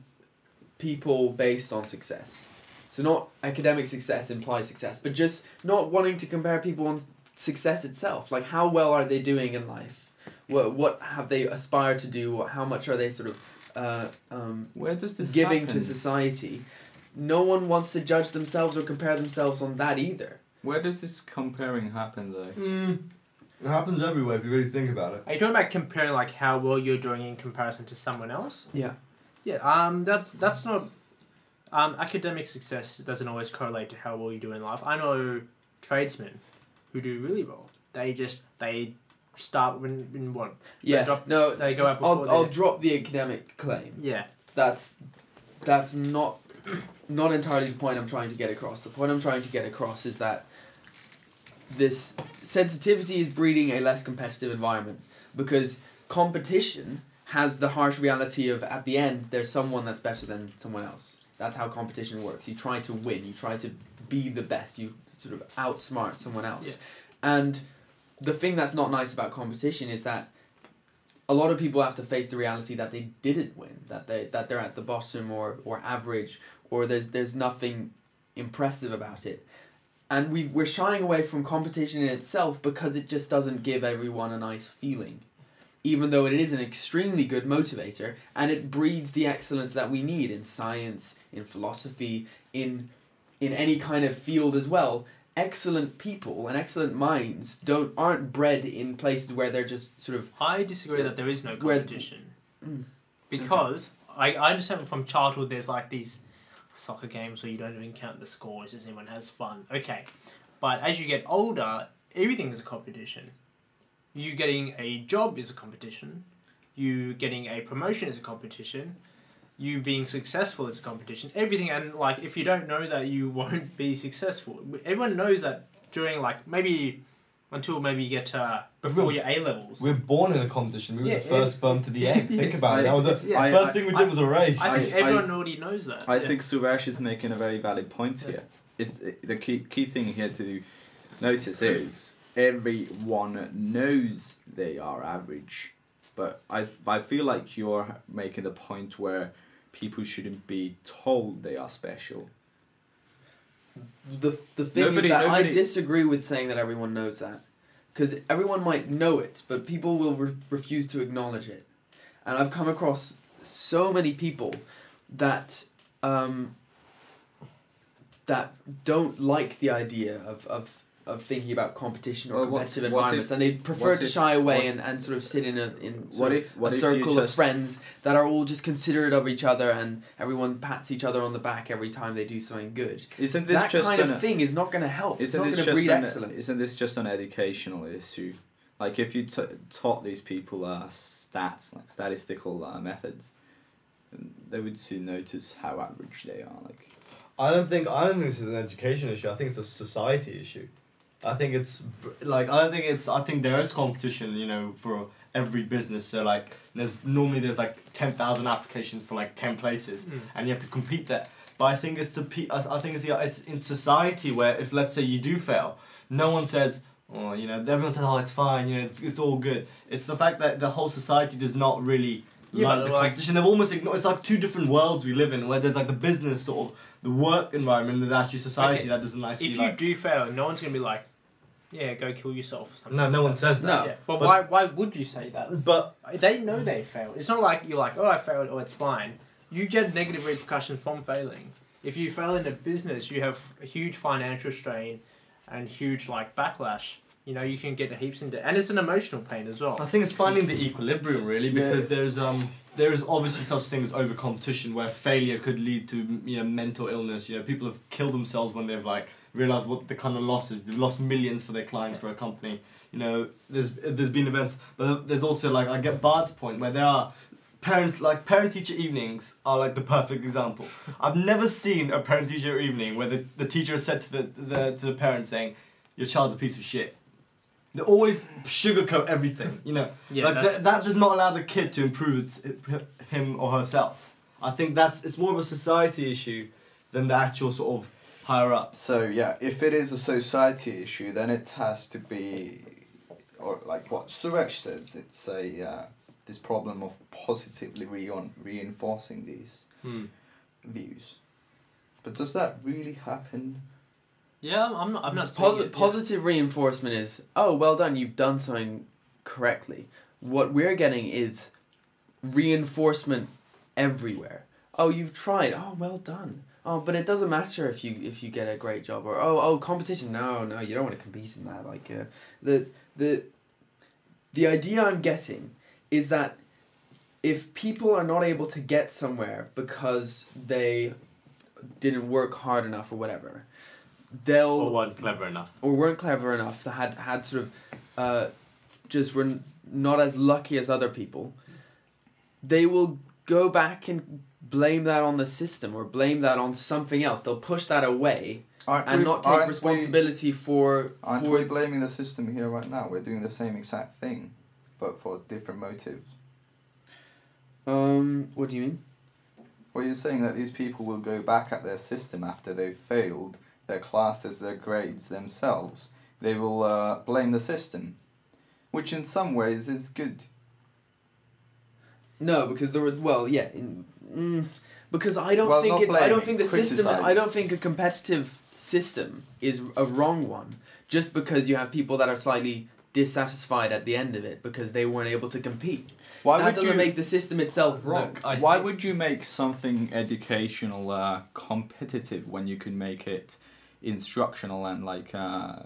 people based on success. So not academic success implies success, but just not wanting to compare people on success itself. Like, how well are they doing in life? What what have they aspired to do? What, how much are they sort of uh, um, where does this giving happen? to society? No one wants to judge themselves or compare themselves on that either. Where does this comparing happen though? Mm, it happens everywhere if you really think about it. Are you talking about comparing like how well you're doing in comparison to someone else? Yeah. Yeah. Um. That's that's not. Um. Academic success doesn't always correlate to how well you do in life. I know tradesmen who do really well. They just they start when in what Yeah. drop- no, they go out before. I'll, I'll they're- drop the academic claim. yeah. That's that's not not entirely the point I'm trying to get across. The point I'm trying to get across is that this sensitivity is breeding a less competitive environment, because competition has the harsh reality of, at the end, there's someone that's better than someone else. That's how competition works. You try to win. You try to be the best. You sort of outsmart someone else. And the thing that's not nice about competition is that a lot of people have to face the reality that they didn't win, that they that they're at the bottom or or average, or there's there's nothing impressive about it. And we we're shying away from competition in itself because it just doesn't give everyone a nice feeling. Even though it is an extremely good motivator, and it breeds the excellence that we need in science, in philosophy, in in any kind of field as well. Excellent people and excellent minds don't aren't bred in places where they're just sort of. I disagree that there is no Where- competition. Mm. Because I, I understand from childhood there's like these soccer games where you don't even count the scores, just everyone has fun. Okay. But as you get older, everything is a competition. You getting a job is a competition. You getting a promotion is a competition. You being successful is a competition. Everything, and like if you don't know that, you won't be successful. Everyone knows that during like maybe until maybe you get uh, before your A levels. We're born in a competition. We were Yeah, the first it- sperm to the egg. Yeah. Think about it. That was the Yeah. I- first I- thing we I- did was a race. I think I- everyone already knows that. I yeah. think Suresh is making a very valid point Yeah. here. It's it, the key key thing here to notice is everyone knows they are average, but I I feel like you're making the point where people shouldn't be told they are special. The the thing Nobody- is that nobody- I disagree with saying that everyone knows that, because everyone might know it, but people will re- refuse to acknowledge it, and I've come across so many people that um, that don't like the idea of, of, of thinking about competition or Well, what- competitive what if- environments, and they prefer what to if- shy away what- and, and sort of sit in a in What sort of if what a if circle you of just, friends that are all just considerate of each other, and everyone pats each other on the back every time they do something good. Isn't this That just kind an, of thing is not going to help. It's Isn't not this going to just breed an, excellence. Isn't this just an educational issue? Like if you t- taught these people uh, stats, like statistical uh, methods, they would soon notice how average they are. Like I don't think I don't think this is an education issue. I think it's a society issue. I think it's like I don't think it's I think there is competition, you know, for every business. So like there's normally there's like ten thousand applications for like ten places, Mm. and you have to compete there. But I think it's the pe- I I think it's the it's in society where if let's say you do fail, no one says, oh, you know, everyone says, oh, it's fine, you know, it's, it's all good. It's the fact that the whole society does not really Yeah, like but the like- competition. They've almost ignored. It's like two different worlds we live in, where there's like the business sort of the work environment, and there's actually society Okay, that doesn't actually. If you like, do fail, no one's gonna be like, "Yeah, go kill yourself." Or something no, no like one that. says that. No. Yeah, but, But- why? Why would you say that? But They know they failed. It's not like you're like, "Oh, I failed. Oh, it's fine." You get negative repercussions from failing. If you fail in a business, you have a huge financial strain, and huge like backlash. You know, you can get heaps into, and it's an emotional pain as well. I think it's finding the equilibrium really, because Yeah. there's um there is obviously such things as over competition where failure could lead to you know mental illness. You know, people have killed themselves when they've like realized what the kind of losses they've lost millions for their clients for a company. You know, there's there's been events, but there's also like I get Bard's point where there are parents like parent teacher evenings are like the perfect example. I've never seen a parent teacher evening where the, the teacher has said to the, the to the parent saying, "Your child's a piece of shit." They always sugarcoat everything, you know. Yeah, like that's- that, that does not allow the kid to improve its, him or herself. I think that's it's more of a society issue than the actual sort of higher up. so, yeah. If it is a society issue, then it has to be, or like what Suresh says, it's a uh, this problem of positively re- reinforcing these Hmm. views. But does that really happen? Yeah, I'm not. I'm not saying Posi- it, yeah. positive reinforcement is, oh, well done, you've done something correctly. What we're getting is reinforcement everywhere. Oh, you've tried. Oh, well done. Oh, but it doesn't matter if you if you get a great job, or oh oh competition. No, no, you don't want to compete in that. Like uh, the the the idea I'm getting is that if people are not able to get somewhere because they didn't work hard enough or whatever, they'll Or weren't clever enough. or weren't clever enough, that had had sort of uh, just were n- not as lucky as other people, they will go back and blame that on the system or blame that on something else. They'll push that away Aren't and we- not take aren't we- responsibility for Aren't for we blaming the system here right now? We're doing the same exact thing, but for different motives. um what do you mean? Well, you're saying that these people will go back at their system after they've failed their classes, their grades themselves. They will uh, blame the system, which in some ways is good. No, because there were well, yeah, in, mm, because I don't Well, think not it's, I don't blaming, think the system. criticise. I don't think a competitive system is a wrong one. Just because you have people that are slightly dissatisfied at the end of it because they weren't able to compete. Why that would doesn't you make the system itself wrong. Look, I Why think- would you make something educational uh, competitive when you can make it instructional and like uh,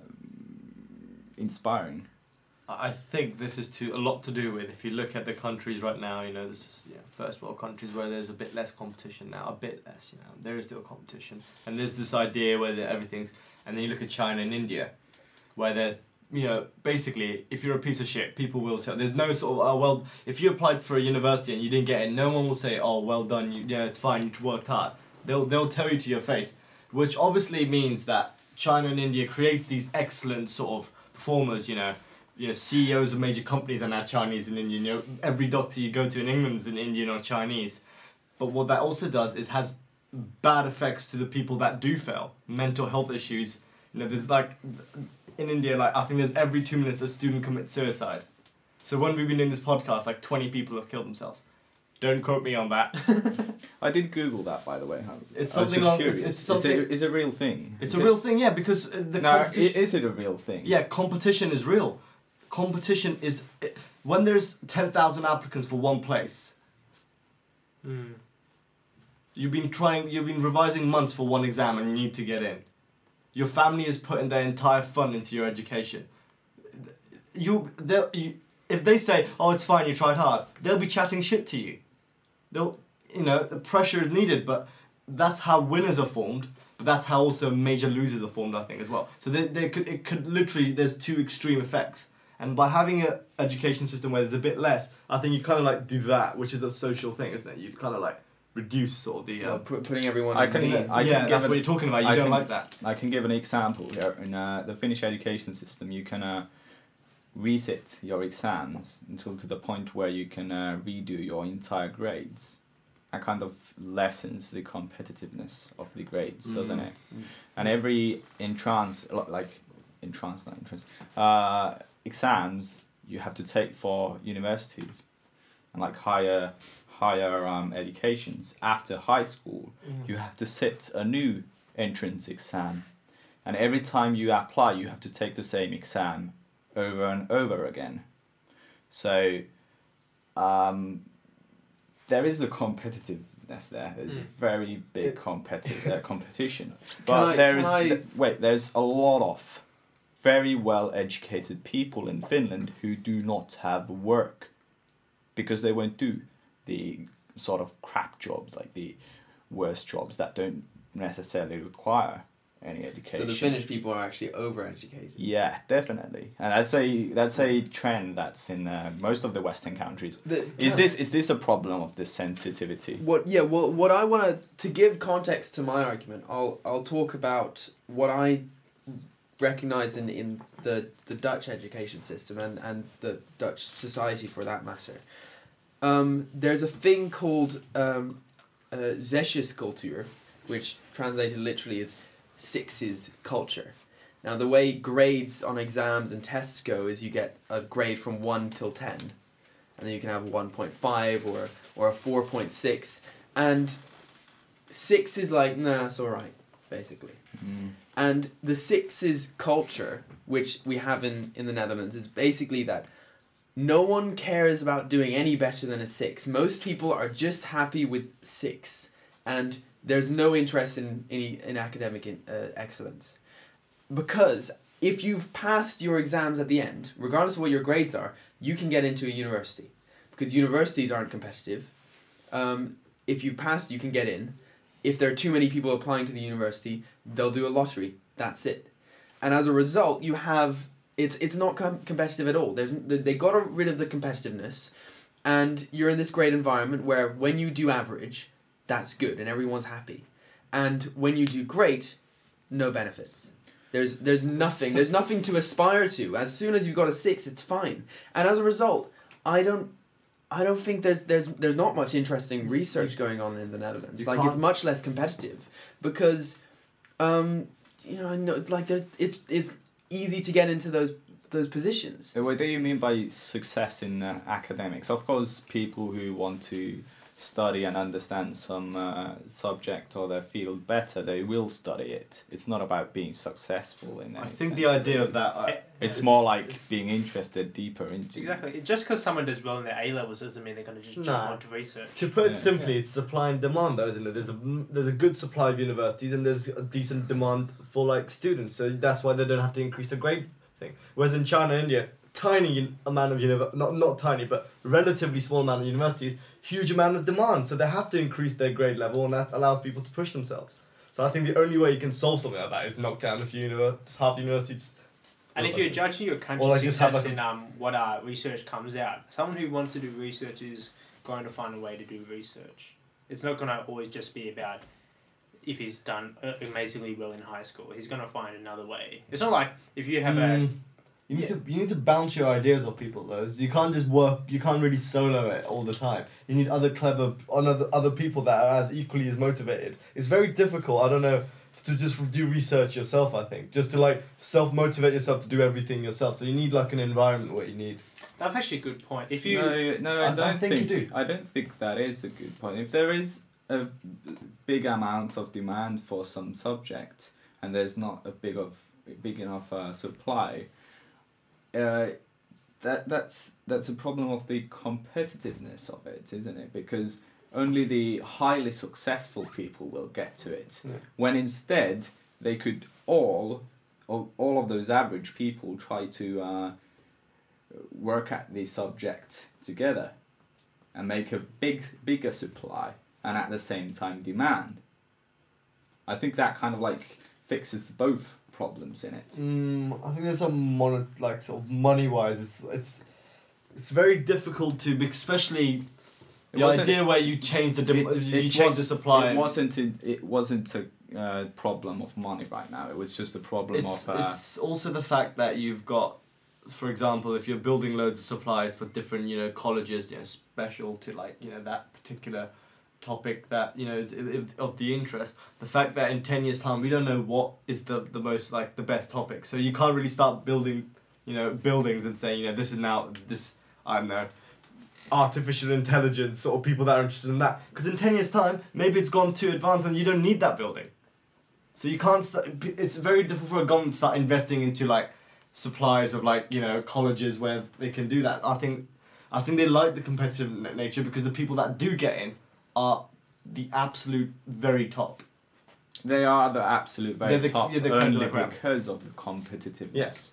inspiring? I think this is to a lot to do with if you look at the countries right now, you know, this is you know, first world countries where there's a bit less competition now, a bit less, you know, there is still competition, and there's this idea where the- everything's, and then you look at China and India, where they're, you know, basically if you're a piece of shit, people will tell. There's no sort of oh well, if you applied for a university and you didn't get it, no one will say oh well done, you, yeah it's fine, you worked hard. They'll they'll tell you to your face, which obviously means that China and India creates these excellent sort of performers, you know. You know, C E Os of major companies are now Chinese and Indian. You know, every doctor you go to in England is an Indian or Chinese. But what that also does is has bad effects to the people that do fail. Mental health issues. You know, there's like, in India, like I think there's every two minutes a student commits suicide. So when we've been doing this podcast, like twenty people have killed themselves. Don't quote me on that. I did Google that, by the way. It's I was something just along- curious. it's- it's Is something- it, is it a real thing? It's Is a it- real thing, yeah, because uh, the No, i- competition... is it a real thing? Yeah, competition is real. Competition is... When there's ten thousand applicants for one place, Mm. you've been trying, you've been revising months for one exam and you need to get in. Your family is putting their entire fund into your education. You, they'll- you, if they say, oh, it's fine, you tried hard, they'll be chatting shit to you. They'll, you know, the pressure is needed, but that's how winners are formed, but that's how also major losers are formed, I think, as well. So they, they could, it could literally, there's two extreme effects. And by having an education system where there's a bit less, I think you kind of like do that, which is a social thing, isn't it? You kind of like reduce sort of the... Well, Uh, pu- putting everyone. I in can- the- I yeah, give that's an- what you're talking about. You I don't can- like that. I can give an example here. In uh, the Finnish education system, you can uh, reset your exams until to the point where you can uh, redo your entire grades. That kind of lessens the competitiveness of the grades, doesn't Mm. it? And every entrance, lo- like entrance, not entrance, uh, exams you have to take for universities and like higher higher um, educations. After high school, you have to sit a new entrance exam, and every time you apply you have to take the same exam over and over again. So um, there is a competitiveness there. There's a very big competitive uh, competition, but I- there can is I- th- wait there's a lot of very well educated people in Finland who do not have work because they won't do the sort of crap jobs, like the worst jobs that don't necessarily require any education. So the Finnish people are actually overeducated. Yeah, definitely, and that's a that's a trend that's in uh, most of the Western countries. The- Is this is this a problem of this sensitivity? What? Yeah. Well, what I want to to give context to my argument, I'll I'll talk about what I recognize in in the the Dutch education system and and the Dutch society for that matter. Um, there's a thing called um, uh, zesjescultuur, which translated literally is sixes culture. Now the way grades on exams and tests go is you get a grade from one till ten, and then you can have a one point five or or a four point six, and six is like nah, it's all right, basically. Mm. And the sixes culture, which we have in in the Netherlands, is basically that no one cares about doing any better than a six. Most people are just happy with six, and there's no interest in in, in academic in, uh, excellence. Because if you've passed your exams at the end, regardless of what your grades are, you can get into a university. Because universities aren't competitive. Um, if you've passed, you can get in. If there are too many people applying to the university, they'll do a lottery. That's it. And as a result, you have... It's it's not com- competitive at all. There's They got rid of the competitiveness. And you're in this great environment where when you do average, that's good and everyone's happy. And when you do great, no benefits. There's there's nothing. There's nothing to aspire to. As soon as you've got a six, it's fine. And as a result, I don't I don't think there's there's there's not much interesting research going on in the Netherlands. You Like it's can't- much less competitive because um you know, I know like there's it's it's easy to get into those those positions. So what do you mean by success in uh, academics? Of course, people who want to study and understand some uh, subject or their field better, they will study it. It's not about being successful in any I think sense. the idea of that. Uh, It's more like being interested deeper into. Exactly. Just because someone does well in their A levels doesn't mean they're going to just jump Nah. onto research. To put it Yeah. simply, it's supply and demand, though, isn't it? There's a there's a good supply of universities and there's a decent demand for like students, so that's why they don't have to increase the grade thing. Whereas in China, India, tiny un- amount of univer- not not tiny, but relatively small amount of universities, huge amount of demand, so they have to increase their grade level, and that allows people to push themselves. So I think the only way you can solve something like that is knock down a few univer- half the universities. And if you're judging your Or country's like just have success like a- in um, what uh, research comes out, someone who wants to do research is going to find a way to do research. It's not going to always just be about if he's done uh, amazingly well in high school. He's going to find another way. It's not like if you have a... Mm, you need to you need to bounce your ideas off people though. You can't just work. You can't really solo it all the time. You need other clever, other other people that are as equally as motivated. It's very difficult. I don't know to just do research yourself. I think just to like self motivate yourself to do everything yourself. So you need like an environment where you need. That's actually a good point. If you... No, no, I, I- I don't think you think, do. I don't think that is a good point. If there is a big amount of demand for some subject and there's not a big of big enough uh, supply, uh, that that's that's a problem of the competitiveness of it, isn't it? Because only the highly successful people will get to it. Yeah. When instead they could all, all, all of those average people try to uh, work at the subject together and make a big bigger supply and at the same time demand. I think that kind of like fixes both problems in it. Mm, I think there's some mono, like sort of money wise. It's it's it's very difficult to, especially It the wasn't- idea where you change the dem- It- you it change was- the supply. It wasn't. A, it wasn't a uh, problem of money right now. It was just a problem It's, of. Uh, it's also the fact that you've got, for example, if you're building loads of supplies for different, you know, colleges, you know, special to like, you know, that particular topic that, you know, is of, of the interest, the fact that in ten years' time we don't know what is the, the most, like, the best topic. So you can't really start building, you know, buildings and saying, you know, this is now, this, I don't know, artificial intelligence or people that are interested in that. Because in ten years' time, maybe it's gone too advanced and you don't need that building. So you can't start, it's very difficult for a government to start investing into like supplies of like, you know, colleges where they can do that. I think I think they like the competitive n- nature because the people that do get in are the absolute very top. they are the absolute very They're the- top yeah, the crème de only la crème. because of the competitiveness. Yes.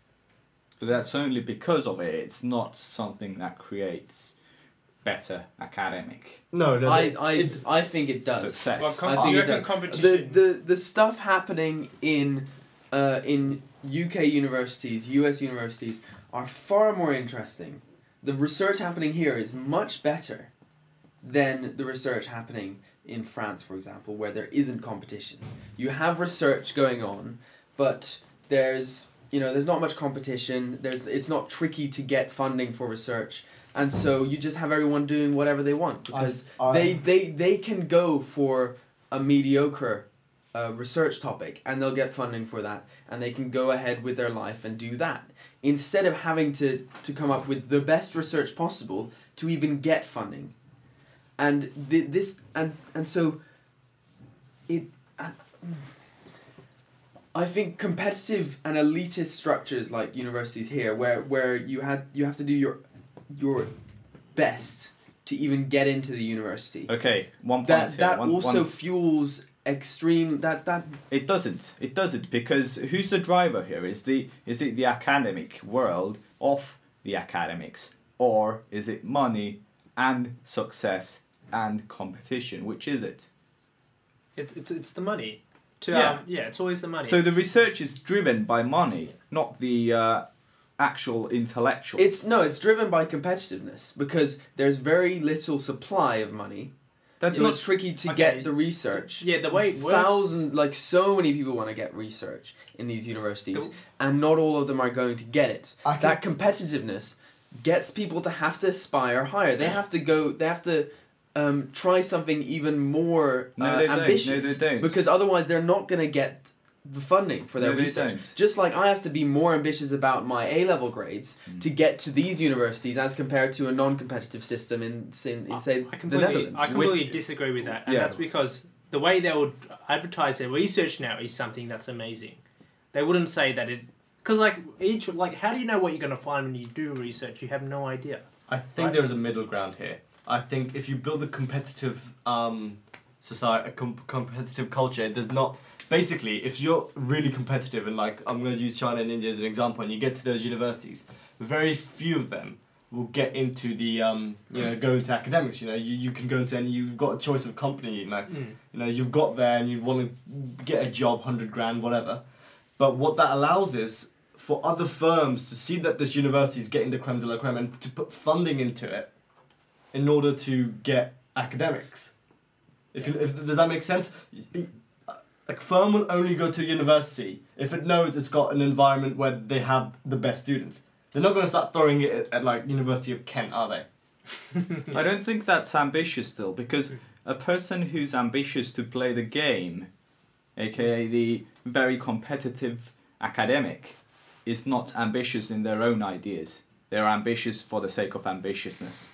But that's only because of it. It's not something that creates better academic No, no. I I it's- I think it does. success. Well, com- I think you it reckon does. competition... The, the the stuff happening in uh, in U K universities, U S universities are far more interesting. The research happening here is much better than the research happening in France, for example, where there isn't competition. You have research going on, but there's you know there's not much competition. There's it's not tricky to get funding for research. And so you just have everyone doing whatever they want because I- they, they, they can go for a mediocre uh, research topic and they'll get funding for that and they can go ahead with their life and do that instead of having to, to come up with the best research possible to even get funding. And th- this and and so it uh, I think competitive and elitist structures like universities here where, where you had you have to do your your best to even get into the university. Okay, one point That here. that one, also one- fuels extreme that that It doesn't. It doesn't because who's the driver here? Is the is it the academic world of the academics, or is it money and success and competition? Which is it? It, it's, it's the money. To, Yeah. um, yeah, it's always the money. So the research is driven by money, not the uh, actual intellectual. it's no it's driven by competitiveness because there's very little supply of money. That's so not it's tricky to Okay. get the research. Yeah, the way it works- Thousand like so many people want to get research in these universities The- and not all of them are going to get it. I can- That competitiveness gets people to have to aspire higher. They have to go. They have to um, try something even more No, uh, they don't. No, ambitious. they don't. Because otherwise, they're not going to get the funding for their No, they research. don't. Just like I have to be more ambitious about my A-level grades Mm. to get to these universities as compared to a non-competitive system in, in, in say, I the completely, Netherlands. I completely disagree with that, and Yeah. that's because the way they would advertise their research now is something that's amazing. They wouldn't say that it, because like each like, how do you know what you're going to find when you do research? You have no idea. I think Right. there's a middle ground here. I think if you build a competitive um, society, a com- competitive culture, it does not. Basically, if you're really competitive and like I'm going to use China and India as an example, and you get to those universities, very few of them will get into the um, you know go into academics. You know, you, you can go into any. You've got a choice of company. You know, Mm. you know you've got there and you want to get a job, hundred grand, whatever. But what that allows is for other firms to see that this university is getting the creme de la creme and to put funding into it in order to get academics. If you, if does that make sense? A firm will only go to a university if it knows it's got an environment where they have the best students. They're not going to start throwing it at, at like University of Kent, are they? I don't think that's ambitious still, because a person who's ambitious to play the game, aka the very competitive academic, is not ambitious in their own ideas. They're ambitious for the sake of ambitiousness.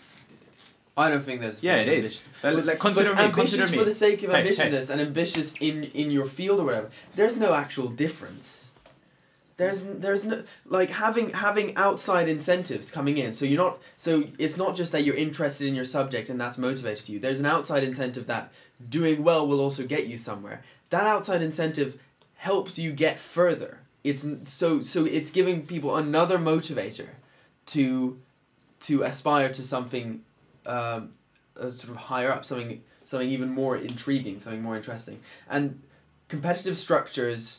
I don't think there's... Yeah, it there's is. Like, like, consider but me, ambitious consider me. for the sake of Hey, hey. ambitiousness and ambitious in, in your field or whatever, there's no actual difference. There's there's no like having having outside incentives coming in. So you're not so it's not just that you're interested in your subject and that's motivated you. There's an outside incentive that doing well will also get you somewhere. That outside incentive helps you get further. It's n- so so it's giving people another motivator to to aspire to something um, uh, sort of higher up, something something even more intriguing, something more interesting. And competitive structures,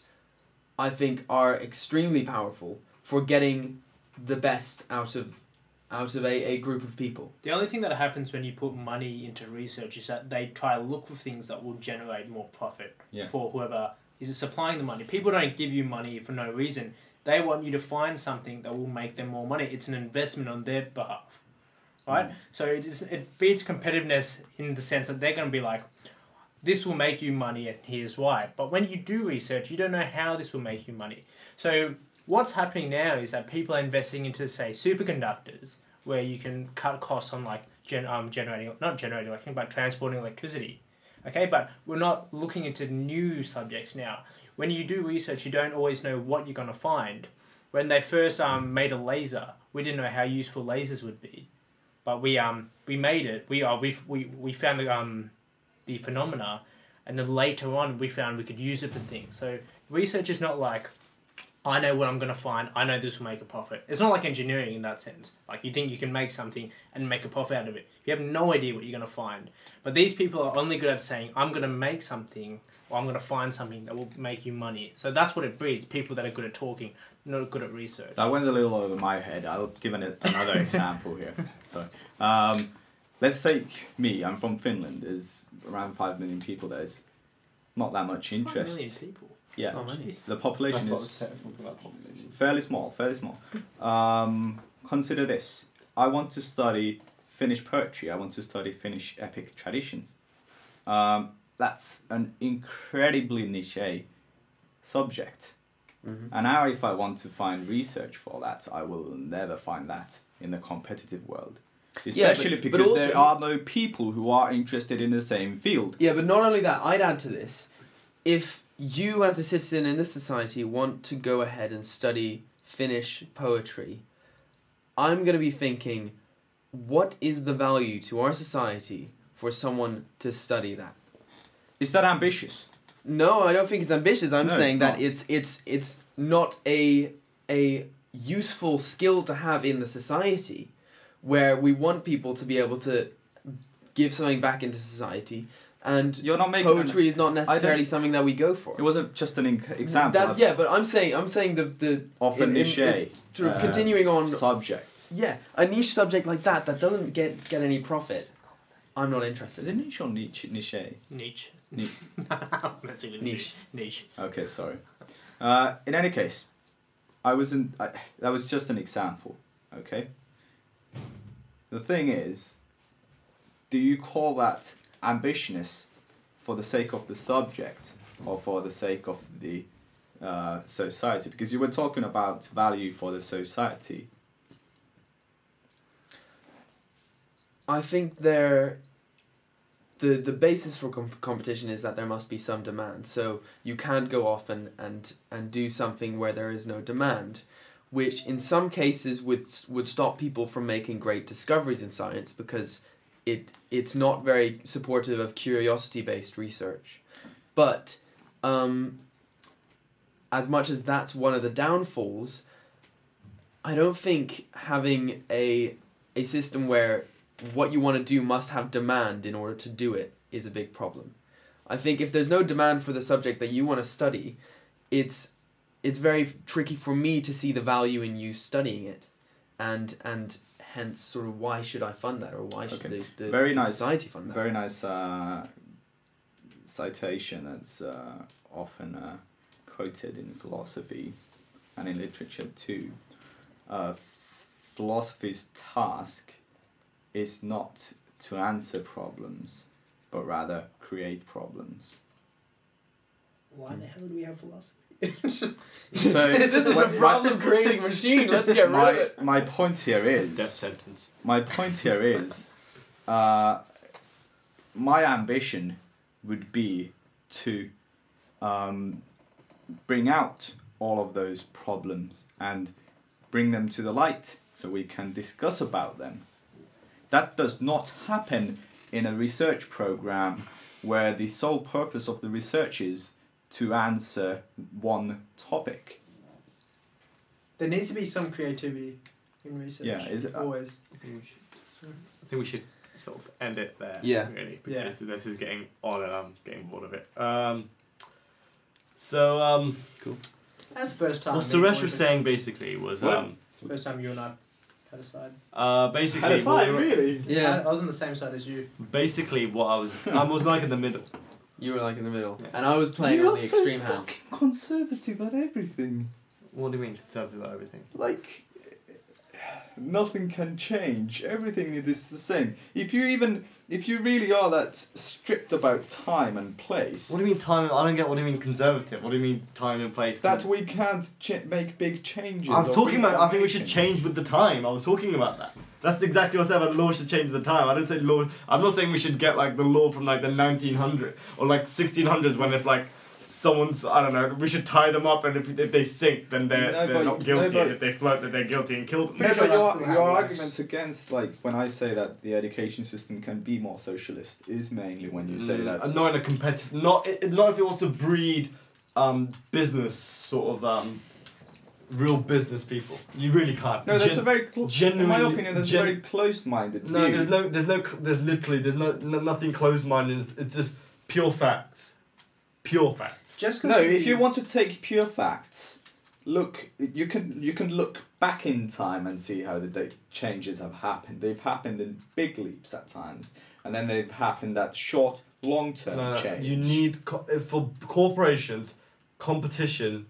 I think, are extremely powerful for getting the best out of out of a, a group of people. The only thing that happens when you put money into research is that they try to look for things that will generate more profit Yeah. for whoever is supplying the money. People don't give you money for no reason. They want you to find something that will make them more money. It's an investment on their behalf, right? Mm. So it, is, it beats competitiveness in the sense that they're going to be like, this will make you money and here's why. But when you do research, you don't know how this will make you money. So what's happening now is that people are investing into, say, superconductors, where you can cut costs on like gen- um, generating, not generating electricity, but transporting electricity. Okay, but we're not looking into new subjects now. When you do research, you don't always know what you're going to find. When they first um, made a laser, we didn't know how useful lasers would be. But we um we made it. We are we we we found the um the phenomena, and then later on we found we could use it for things. So research is not like, I know what I'm going to find, I know this will make a profit. It's not like engineering in that sense. Like you think you can make something and make a profit out of it. You have no idea what you're going to find. But these people are only good at saying, I'm going to make something, or I'm going to find something that will make you money. So that's what it breeds, people that are good at talking, not good at research. That went a little over my head. I'll give an, another example here. So, um, let's take me. I'm from Finland. There's around five million people. There's not that much interest. Five million people. Yeah, It's not many. Jeez. the population That's what I was is saying, something about population. fairly small. Fairly small. Um, consider this. I want to study Finnish poetry. I want to study Finnish epic traditions. Um, that's an incredibly niche subject. Mm-hmm. And now if I want to find research for that, I will never find that in the competitive world. Yeah, but- Especially but because also- there are no people who are interested in the same field. Yeah, but not only that, I'd add to this, if you as a citizen in this society want to go ahead and study Finnish poetry, I'm going to be thinking, what is the value to our society for someone to study that? Is that ambitious? No, I don't think it's ambitious. I'm No, saying it's that not. it's it's it's not a a useful skill to have in the society, where we want people to be able to give something back into society, and You're not making poetry is not necessarily something that we go for. An, it was a, just an inc- example That, of, yeah, but I'm saying I'm saying the the of a in- in- niche in- sort of uh, continuing on. subject. Yeah, a niche subject like that that doesn't get get any profit. I'm not interested. Is it niche or niche? Niche. Niche. Niche. That's even Niche. Niche. Okay, sorry. Uh, in any case, I was in. I, that was just an example. Okay. The thing is, do you call that ambitiousness for the sake of the subject, or for the sake of the uh, society? Because you were talking about value for the society. I think there, the the basis for com- competition is that there must be some demand. So you can't go off and, and, and do something where there is no demand, which in some cases would would stop people from making great discoveries in science because it it's not very supportive of curiosity based research. But um, as much as that's one of the downfalls, I don't think having a a system where what you want to do must have demand in order to do it is a big problem. I think if there's no demand for the subject that you want to study, it's it's very tricky for me to see the value in you studying it, and and hence sort of why should I fund that, or why should Okay. the, the, Very the nice. society fund that? Very nice uh, citation that's uh, often uh, quoted in philosophy and in literature too. Uh, philosophy's task is not to answer problems, but rather create problems. Why the hell do we have philosophy? So this is a what- problem creating machine. Let's get rid my, of it. my point here is Death sentence. my point here is uh, my ambition would be to um, bring out all of those problems and bring them to the light so we can discuss about them. That does not happen in a research program where the sole purpose of the research is to answer one topic. There needs to be some creativity in research. Yeah, is it- always. I think we should. So, I think we should sort of end it there. Yeah. Really, Yeah. because this is getting on, and I'm getting bored of it. Um. So um. That's the first time. What me and Suresh Boyd was have- saying basically was What? um. First time you and I had a side. Uh. Basically. what we were- really? I, Yeah, I was on the same side as you. Basically, what I was, I was like in the middle. you were like in the middle, Yeah. and I was playing You're on the so extreme hand. fucking conservative at everything. What do you mean conservative about everything? Like, nothing can change. Everything is the same. If you even, if you really are that strict about time and place, What do you mean time? I don't get. What do you mean conservative? What do you mean time and place? that we can't ch- make big changes. I was or talking about. I think we should reformations. change with the time. I was talking about that. That's exactly what I said about law should change with the time. I didn't say law. I'm not saying we should get like the law from like the nineteen hundred or like sixteen hundreds when if like someone's I don't know we should tie them up and if, if they sink then they're No, they're but- not guilty no, but- and if they float then they're guilty and kill them. No, Pretty sure but that's your, still how your it works. argument against, like, when I say that the education system can be more socialist is mainly when you say Mm, that. and not in a competitive. Not it, not if it wants to breed um, business sort of um, real business people. You really can't. No, that's Gen- a very, cl- in my genuinely- opinion, that's gen- a very closed-minded No, view. there's no, there's no, cl- there's literally, there's no, no nothing closed-minded. It's, it's just pure facts, pure facts. Just 'cause No, if you want to take pure facts, look, you can you can look back in time and see how the da- changes have happened. They've happened in big leaps at times, and then they've happened at short, long-term No, no, change. you need co- uh, for corporations, competition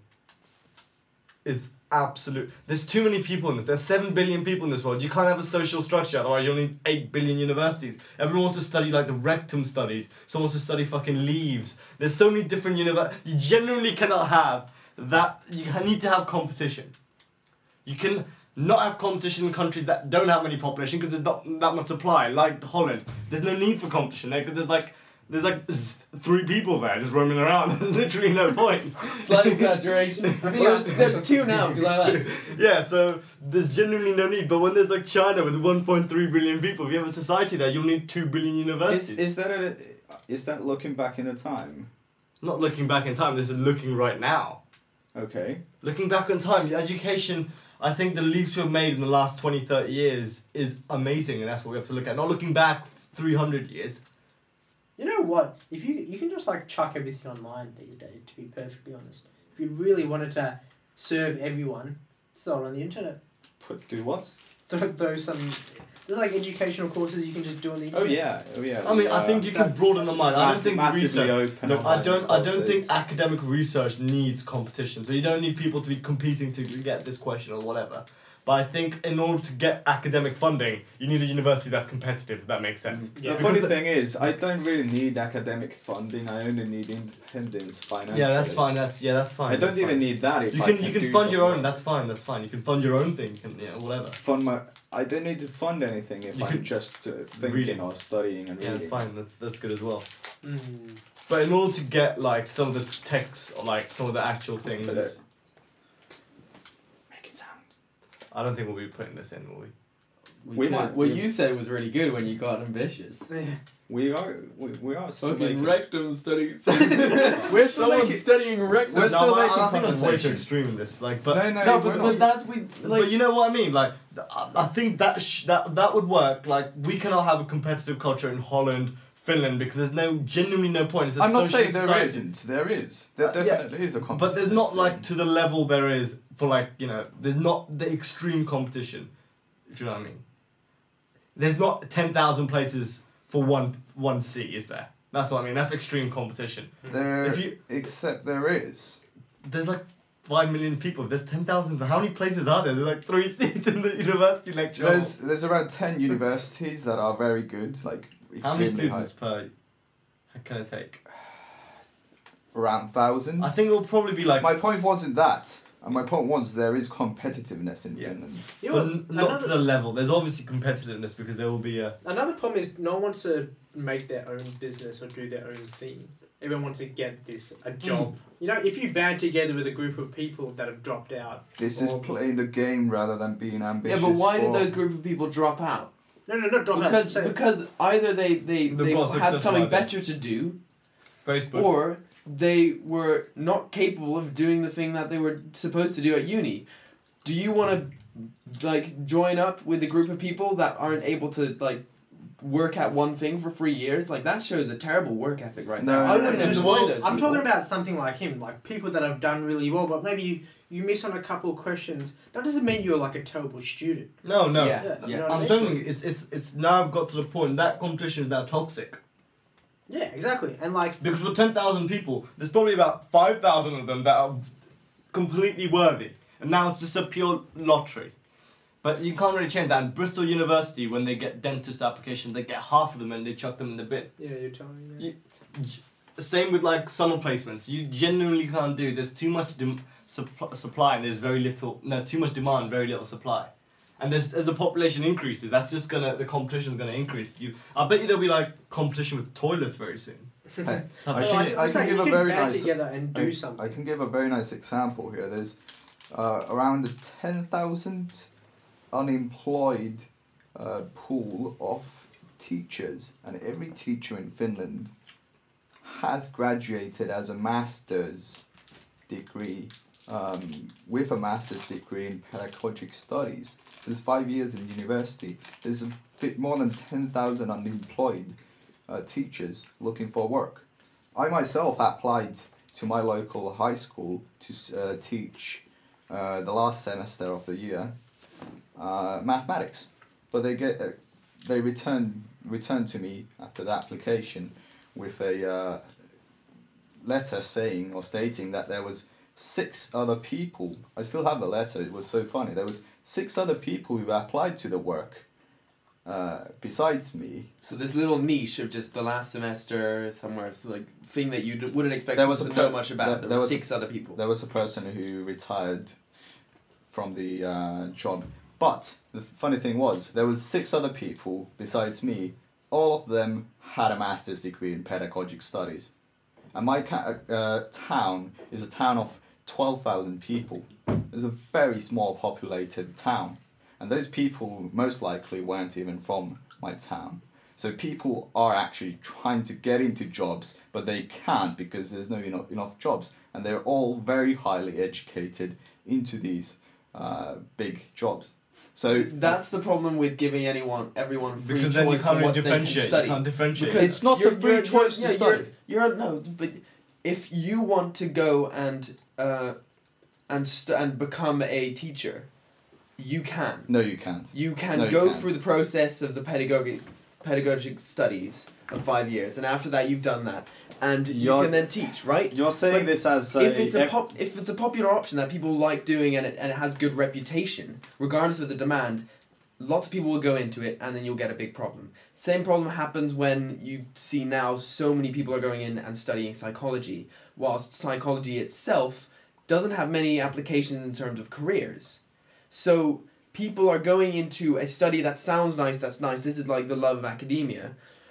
is absolute. There's too many people in this. There's seven billion people in this world. You can't have a social structure, otherwise you'll need eight billion universities. Everyone wants to study like the rectum studies. Someone wants to study fucking leaves. There's so many different univer. You genuinely cannot have that. You ha- need to have competition. You can not have competition in countries that don't have any population because there's not that much supply. Like Holland, there's no need for competition there because there's like there's like z- three people there just roaming around. There's literally no point. Slight exaggeration. think there's, I- there's two now because I left. Yeah, so there's genuinely no need. But when there's like China with one point three billion people, if you have a society there, you'll need two billion universities. Is, is that a, is that looking back in the time? Not looking back in time, this is looking right now. Okay. Looking back in time, education, I think the leaps we've made in the last twenty, thirty years is amazing, and that's what we have to look at. Not looking back three hundred years. You know what? If you you can just like chuck everything online these days. To be perfectly honest, if you really wanted to serve everyone, it's all on the internet. Put do what? th- those some there's like educational courses you can just do on the Oh internet. yeah, oh yeah. I mean, yeah. I think you can That's broaden the mind. I don't Mass- think massively research. open Look, I online don't. I don't think courses. academic research needs competition. So you don't need people to be competing to get this question or whatever. But I think in order to get academic funding, you need a university that's competitive. If that makes sense. Yeah. The Because funny the- thing is, I don't really need academic funding. I only need independence financially. Yeah, that's fine. That's yeah, that's fine. I don't that's even fine. need that. If You I can can you can do fund your some own. work. That's fine. That's fine. You can fund your own thing. You can, you know, whatever. Fund my. I don't need to fund anything if You I'm can- just uh, thinking Reading. or studying and Yeah, reading. that's fine. That's that's good as well. Mm. But in order to get like some of the text or like some of the actual things, But, uh, Make it sound. I don't think we'll be putting this in, will we? We We could- might what do. you said was really good when you got ambitious. We are. We, we are still Fucking making. rectum studying. We're still Someone making. studying rectum. We're no, still I, making I think I'm way too conversation. extreme in this. Like, but no, no, No, we're but, not. but that's we like. but you know what I mean. Like, th- I, I think that sh- that that would work. Like, we cannot have a competitive culture in Holland, Finland, because there's no genuinely no point. It's a I'm not socialist saying there society. isn't. There is. There Uh, yeah. definitely is a competition. But there's not like to the level there is for like you know. There's not the extreme competition, if you know what I mean. There's not ten thousand places for one one seat, is there? That's what I mean. That's extreme competition. There, If you- except there is. There's like five million people. There's ten thousand. How many places are there? There's like three seats in the university lecture. hall. There's there's around ten universities that are very good, like How many extremely high. students per? Can it take? Around thousands. I think it will probably be like. my point wasn't that. And my point was there is competitiveness in Yeah. Finland. You but know, n- not to another, the level. There's obviously competitiveness because there will be a. another problem is no one wants to make their own business or do their own thing. Everyone wants to get this a job. You know, if you band together with a group of people that have dropped out. This is or- playing the game rather than being Yeah, ambitious. but why did for- those group of people drop out? No, no, not drop out. Because So- because either they they, They've they got had successful something idea. better to do, Facebook. or they were not capable of doing the thing that they were supposed to do at uni. Do you want to like join up with a group of people that aren't able to like work at one thing for three years? Like that shows a terrible work ethic right No, there. I no, wouldn't no, employ well, those I'm people. talking about something like him, like people that have done really well, but maybe you, you miss on a couple of questions. That doesn't mean you're like a terrible student. no, no. Yeah, Yeah, yeah. you know what I I'm mean? saying it's it's it's now got to the point that competition is now toxic Yeah, exactly. And like, because for ten thousand people, there's probably about five thousand of them that are completely worthy, and now it's just a pure lottery. But you can't really change that. And Bristol University, when they get dentist applications, they get half of them and they chuck them in the bin. yeah, you're telling me. That. You- Same with like summer placements. You genuinely can't do. There's too much dem- supp- supply and there's very little. No, too much demand, very little supply. And there's, as the population increases, that's just gonna the competition's gonna increase. You, I bet you there'll be like competition with toilets very soon. Hey, So I No, can- I'm I can saying give you a can very band nice- together and do I, something. I can give a very nice example here. There's uh, around a ten thousand unemployed uh, pool of teachers, and every teacher in Finland has graduated as a master's degree, um, with a master's degree in pedagogic studies. There's five years in university. There's a bit more than ten thousand unemployed uh, teachers looking for work. I myself applied to my local high school to uh, teach uh, the last semester of the year uh, mathematics, but they get uh, they returned returned to me after the application with a uh, letter saying or stating that there was six other people. I still have the letter. It was so funny. There was six other people who applied to the work uh, besides me. So this little niche of just the last semester somewhere, like thing that you d- wouldn't expect There people was to a know per- much about. there- There, there were was a- six other people. There was a person who retired from the uh, job. But the funny thing was, there was six other people besides me. All of them had a master's degree in pedagogic studies. And my ca- uh, town is a town of twelve thousand people. It's a very small populated town. And those people most likely weren't even from my town. So people are actually trying to get into jobs, but they can't because there's no enough, enough jobs. And they're all very highly educated into these uh, big jobs. So That's the problem with giving anyone, everyone free Because then you choice can't on really what they can differentiate. You study. can't differentiate. Because It's not you're- a free you're- choice to you're- study. You're, you're no, but if you want to go and uh, and st- and become a teacher, you can. No, you can't. You can No, you go can't. through the process of the pedagogic pedagogic studies of five years, and after that you've done that, and you You're- can then teach, right? You're saying But this as if it's a ev- pop, if it's a popular option that people like doing and it and it has good reputation, regardless of the demand, lots of people will go into it, and then you'll get a big problem. Same problem happens when you see now so many people are going in and studying psychology, whilst psychology itself doesn't have many applications in terms of careers. So people are going into a study that sounds nice, that's nice, this is like the love of academia,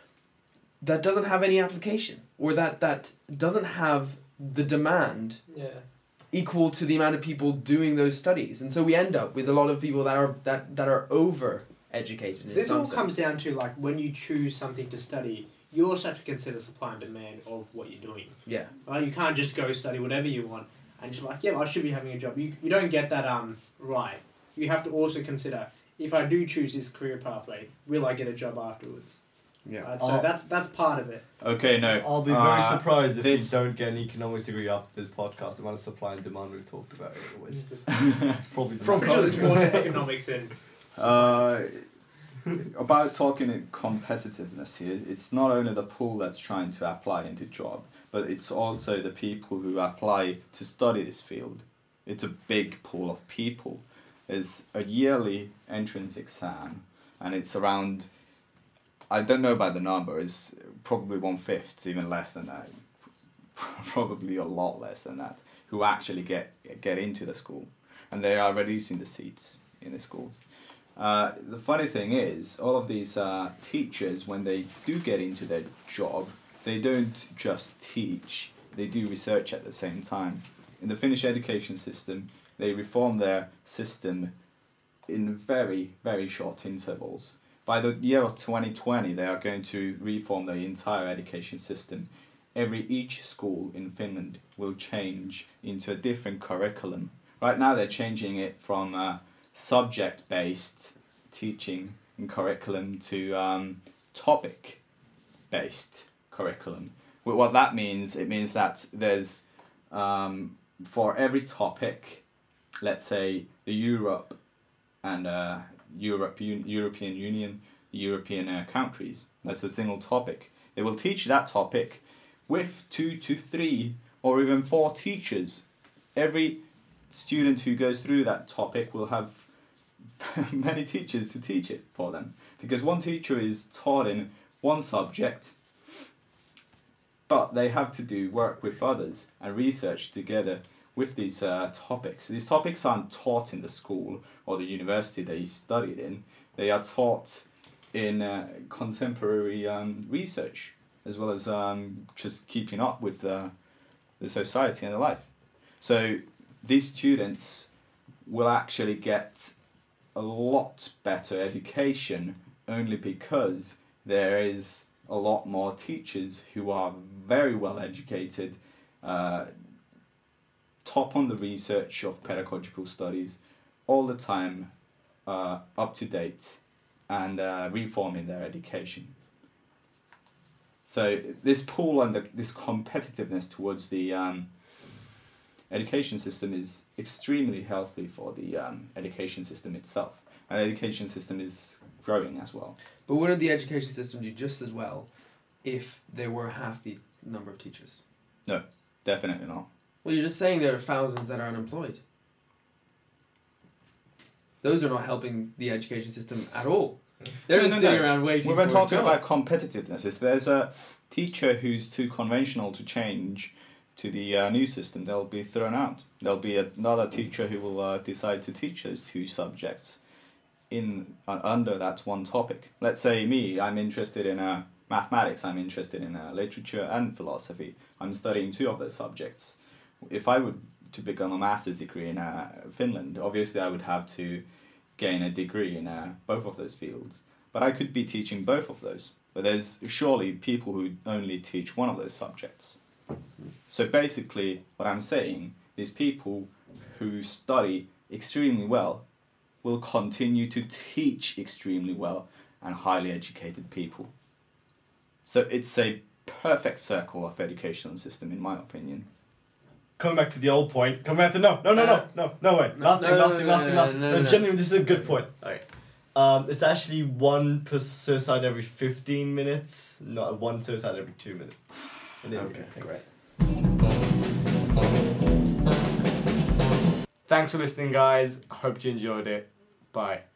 that doesn't have any application, or that, that doesn't have the demand Yeah. equal to the amount of people doing those studies. And so we end up with a lot of people that are that, that are over educated. In This some all sense. comes down to like when you choose something to study, you also have to consider supply and demand of what you're doing. Yeah. Right? You can't just go study whatever you want and just like, yeah, well, I should be having a job. You you don't get that um right. You have to also consider, if I do choose this career pathway, will I get a job afterwards? Yeah. Right? So Oh. that's that's part of it. Okay, no. I'll be very uh, surprised if this- you don't get an economics degree after this podcast. The amount of supply and demand we've talked about it always. It's just, It's probably the From I'm pretty sure there's more to economics than Uh, about talking in competitiveness here, it's not only the pool that's trying to apply into job, but it's also the people who apply to study this field. It's a big pool of people. There's a yearly entrance exam, and it's around, I don't know about the number, it's probably one-fifth, even less than that, probably a lot less than that, who actually get get into the school. And they are reducing the seats in the schools. Uh, the funny thing is, all of these uh, teachers, when they do get into their job, they don't just teach, they do research at the same time. In the Finnish education system, they reform their system in very, very short intervals. By the year of twenty twenty, they are going to reform the entire education system. Every each school in Finland will change into a different curriculum. Right now they're changing it from uh, subject-based teaching and curriculum to um, topic-based curriculum. Wh- What that means, it means that there's, um, for every topic, let's say the Europe and uh, Europe, Un- European Union, the European uh, countries, that's a single topic. They will teach that topic with two to three or even four teachers. Every student who goes through that topic will have many teachers to teach it for them, because one teacher is taught in one subject, but they have to do work with others and research together with these uh, topics. These topics aren't taught in the school or the university they studied in. They are taught in uh, contemporary um, research, as well as um, just keeping up with the, the society and the life. So these students will actually get a lot better education only because there is a lot more teachers who are very well educated, uh, top on the research of pedagogical studies, all the time uh, up to date and uh, reforming their education. So this pull and the, this competitiveness towards the um, education system is extremely healthy for the um, education system itself. And the education system is growing as well. But wouldn't the education system do just as well if there were half the number of teachers? Definitely not. Well, you're just saying there are thousands that are unemployed. Those are not helping the education system at all. They're No, just no, sitting no. around waiting We've for been a talking job. about competitiveness. If there's a teacher who's too conventional to change to the uh, new system, they'll be thrown out. There'll be another teacher who will uh, decide to teach those two subjects in uh, under that one topic. Let's say me, I'm interested in uh, mathematics, I'm interested in uh, literature and philosophy. I'm studying two of those subjects. If I would to become a master's degree in uh, Finland, obviously I would have to gain a degree in uh, both of those fields. But I could be teaching both of those. But there's surely people who only teach one of those subjects. So basically, what I'm saying is people who study extremely well will continue to teach extremely well and highly educated people. So it's a perfect circle of educational system, in my opinion. coming back to the old point. Coming back to no, no, no, no, Uh, no, no way. no, Last thing, no, last no, thing, no, last no, thing, no, last. no, No, no, no. genuinely, this is a good point. Okay. Um, it's actually one per suicide every fifteen minutes, not one suicide every two minutes. In India. Okay, Thanks. great. Thanks for listening, guys. I hope you enjoyed it. Bye.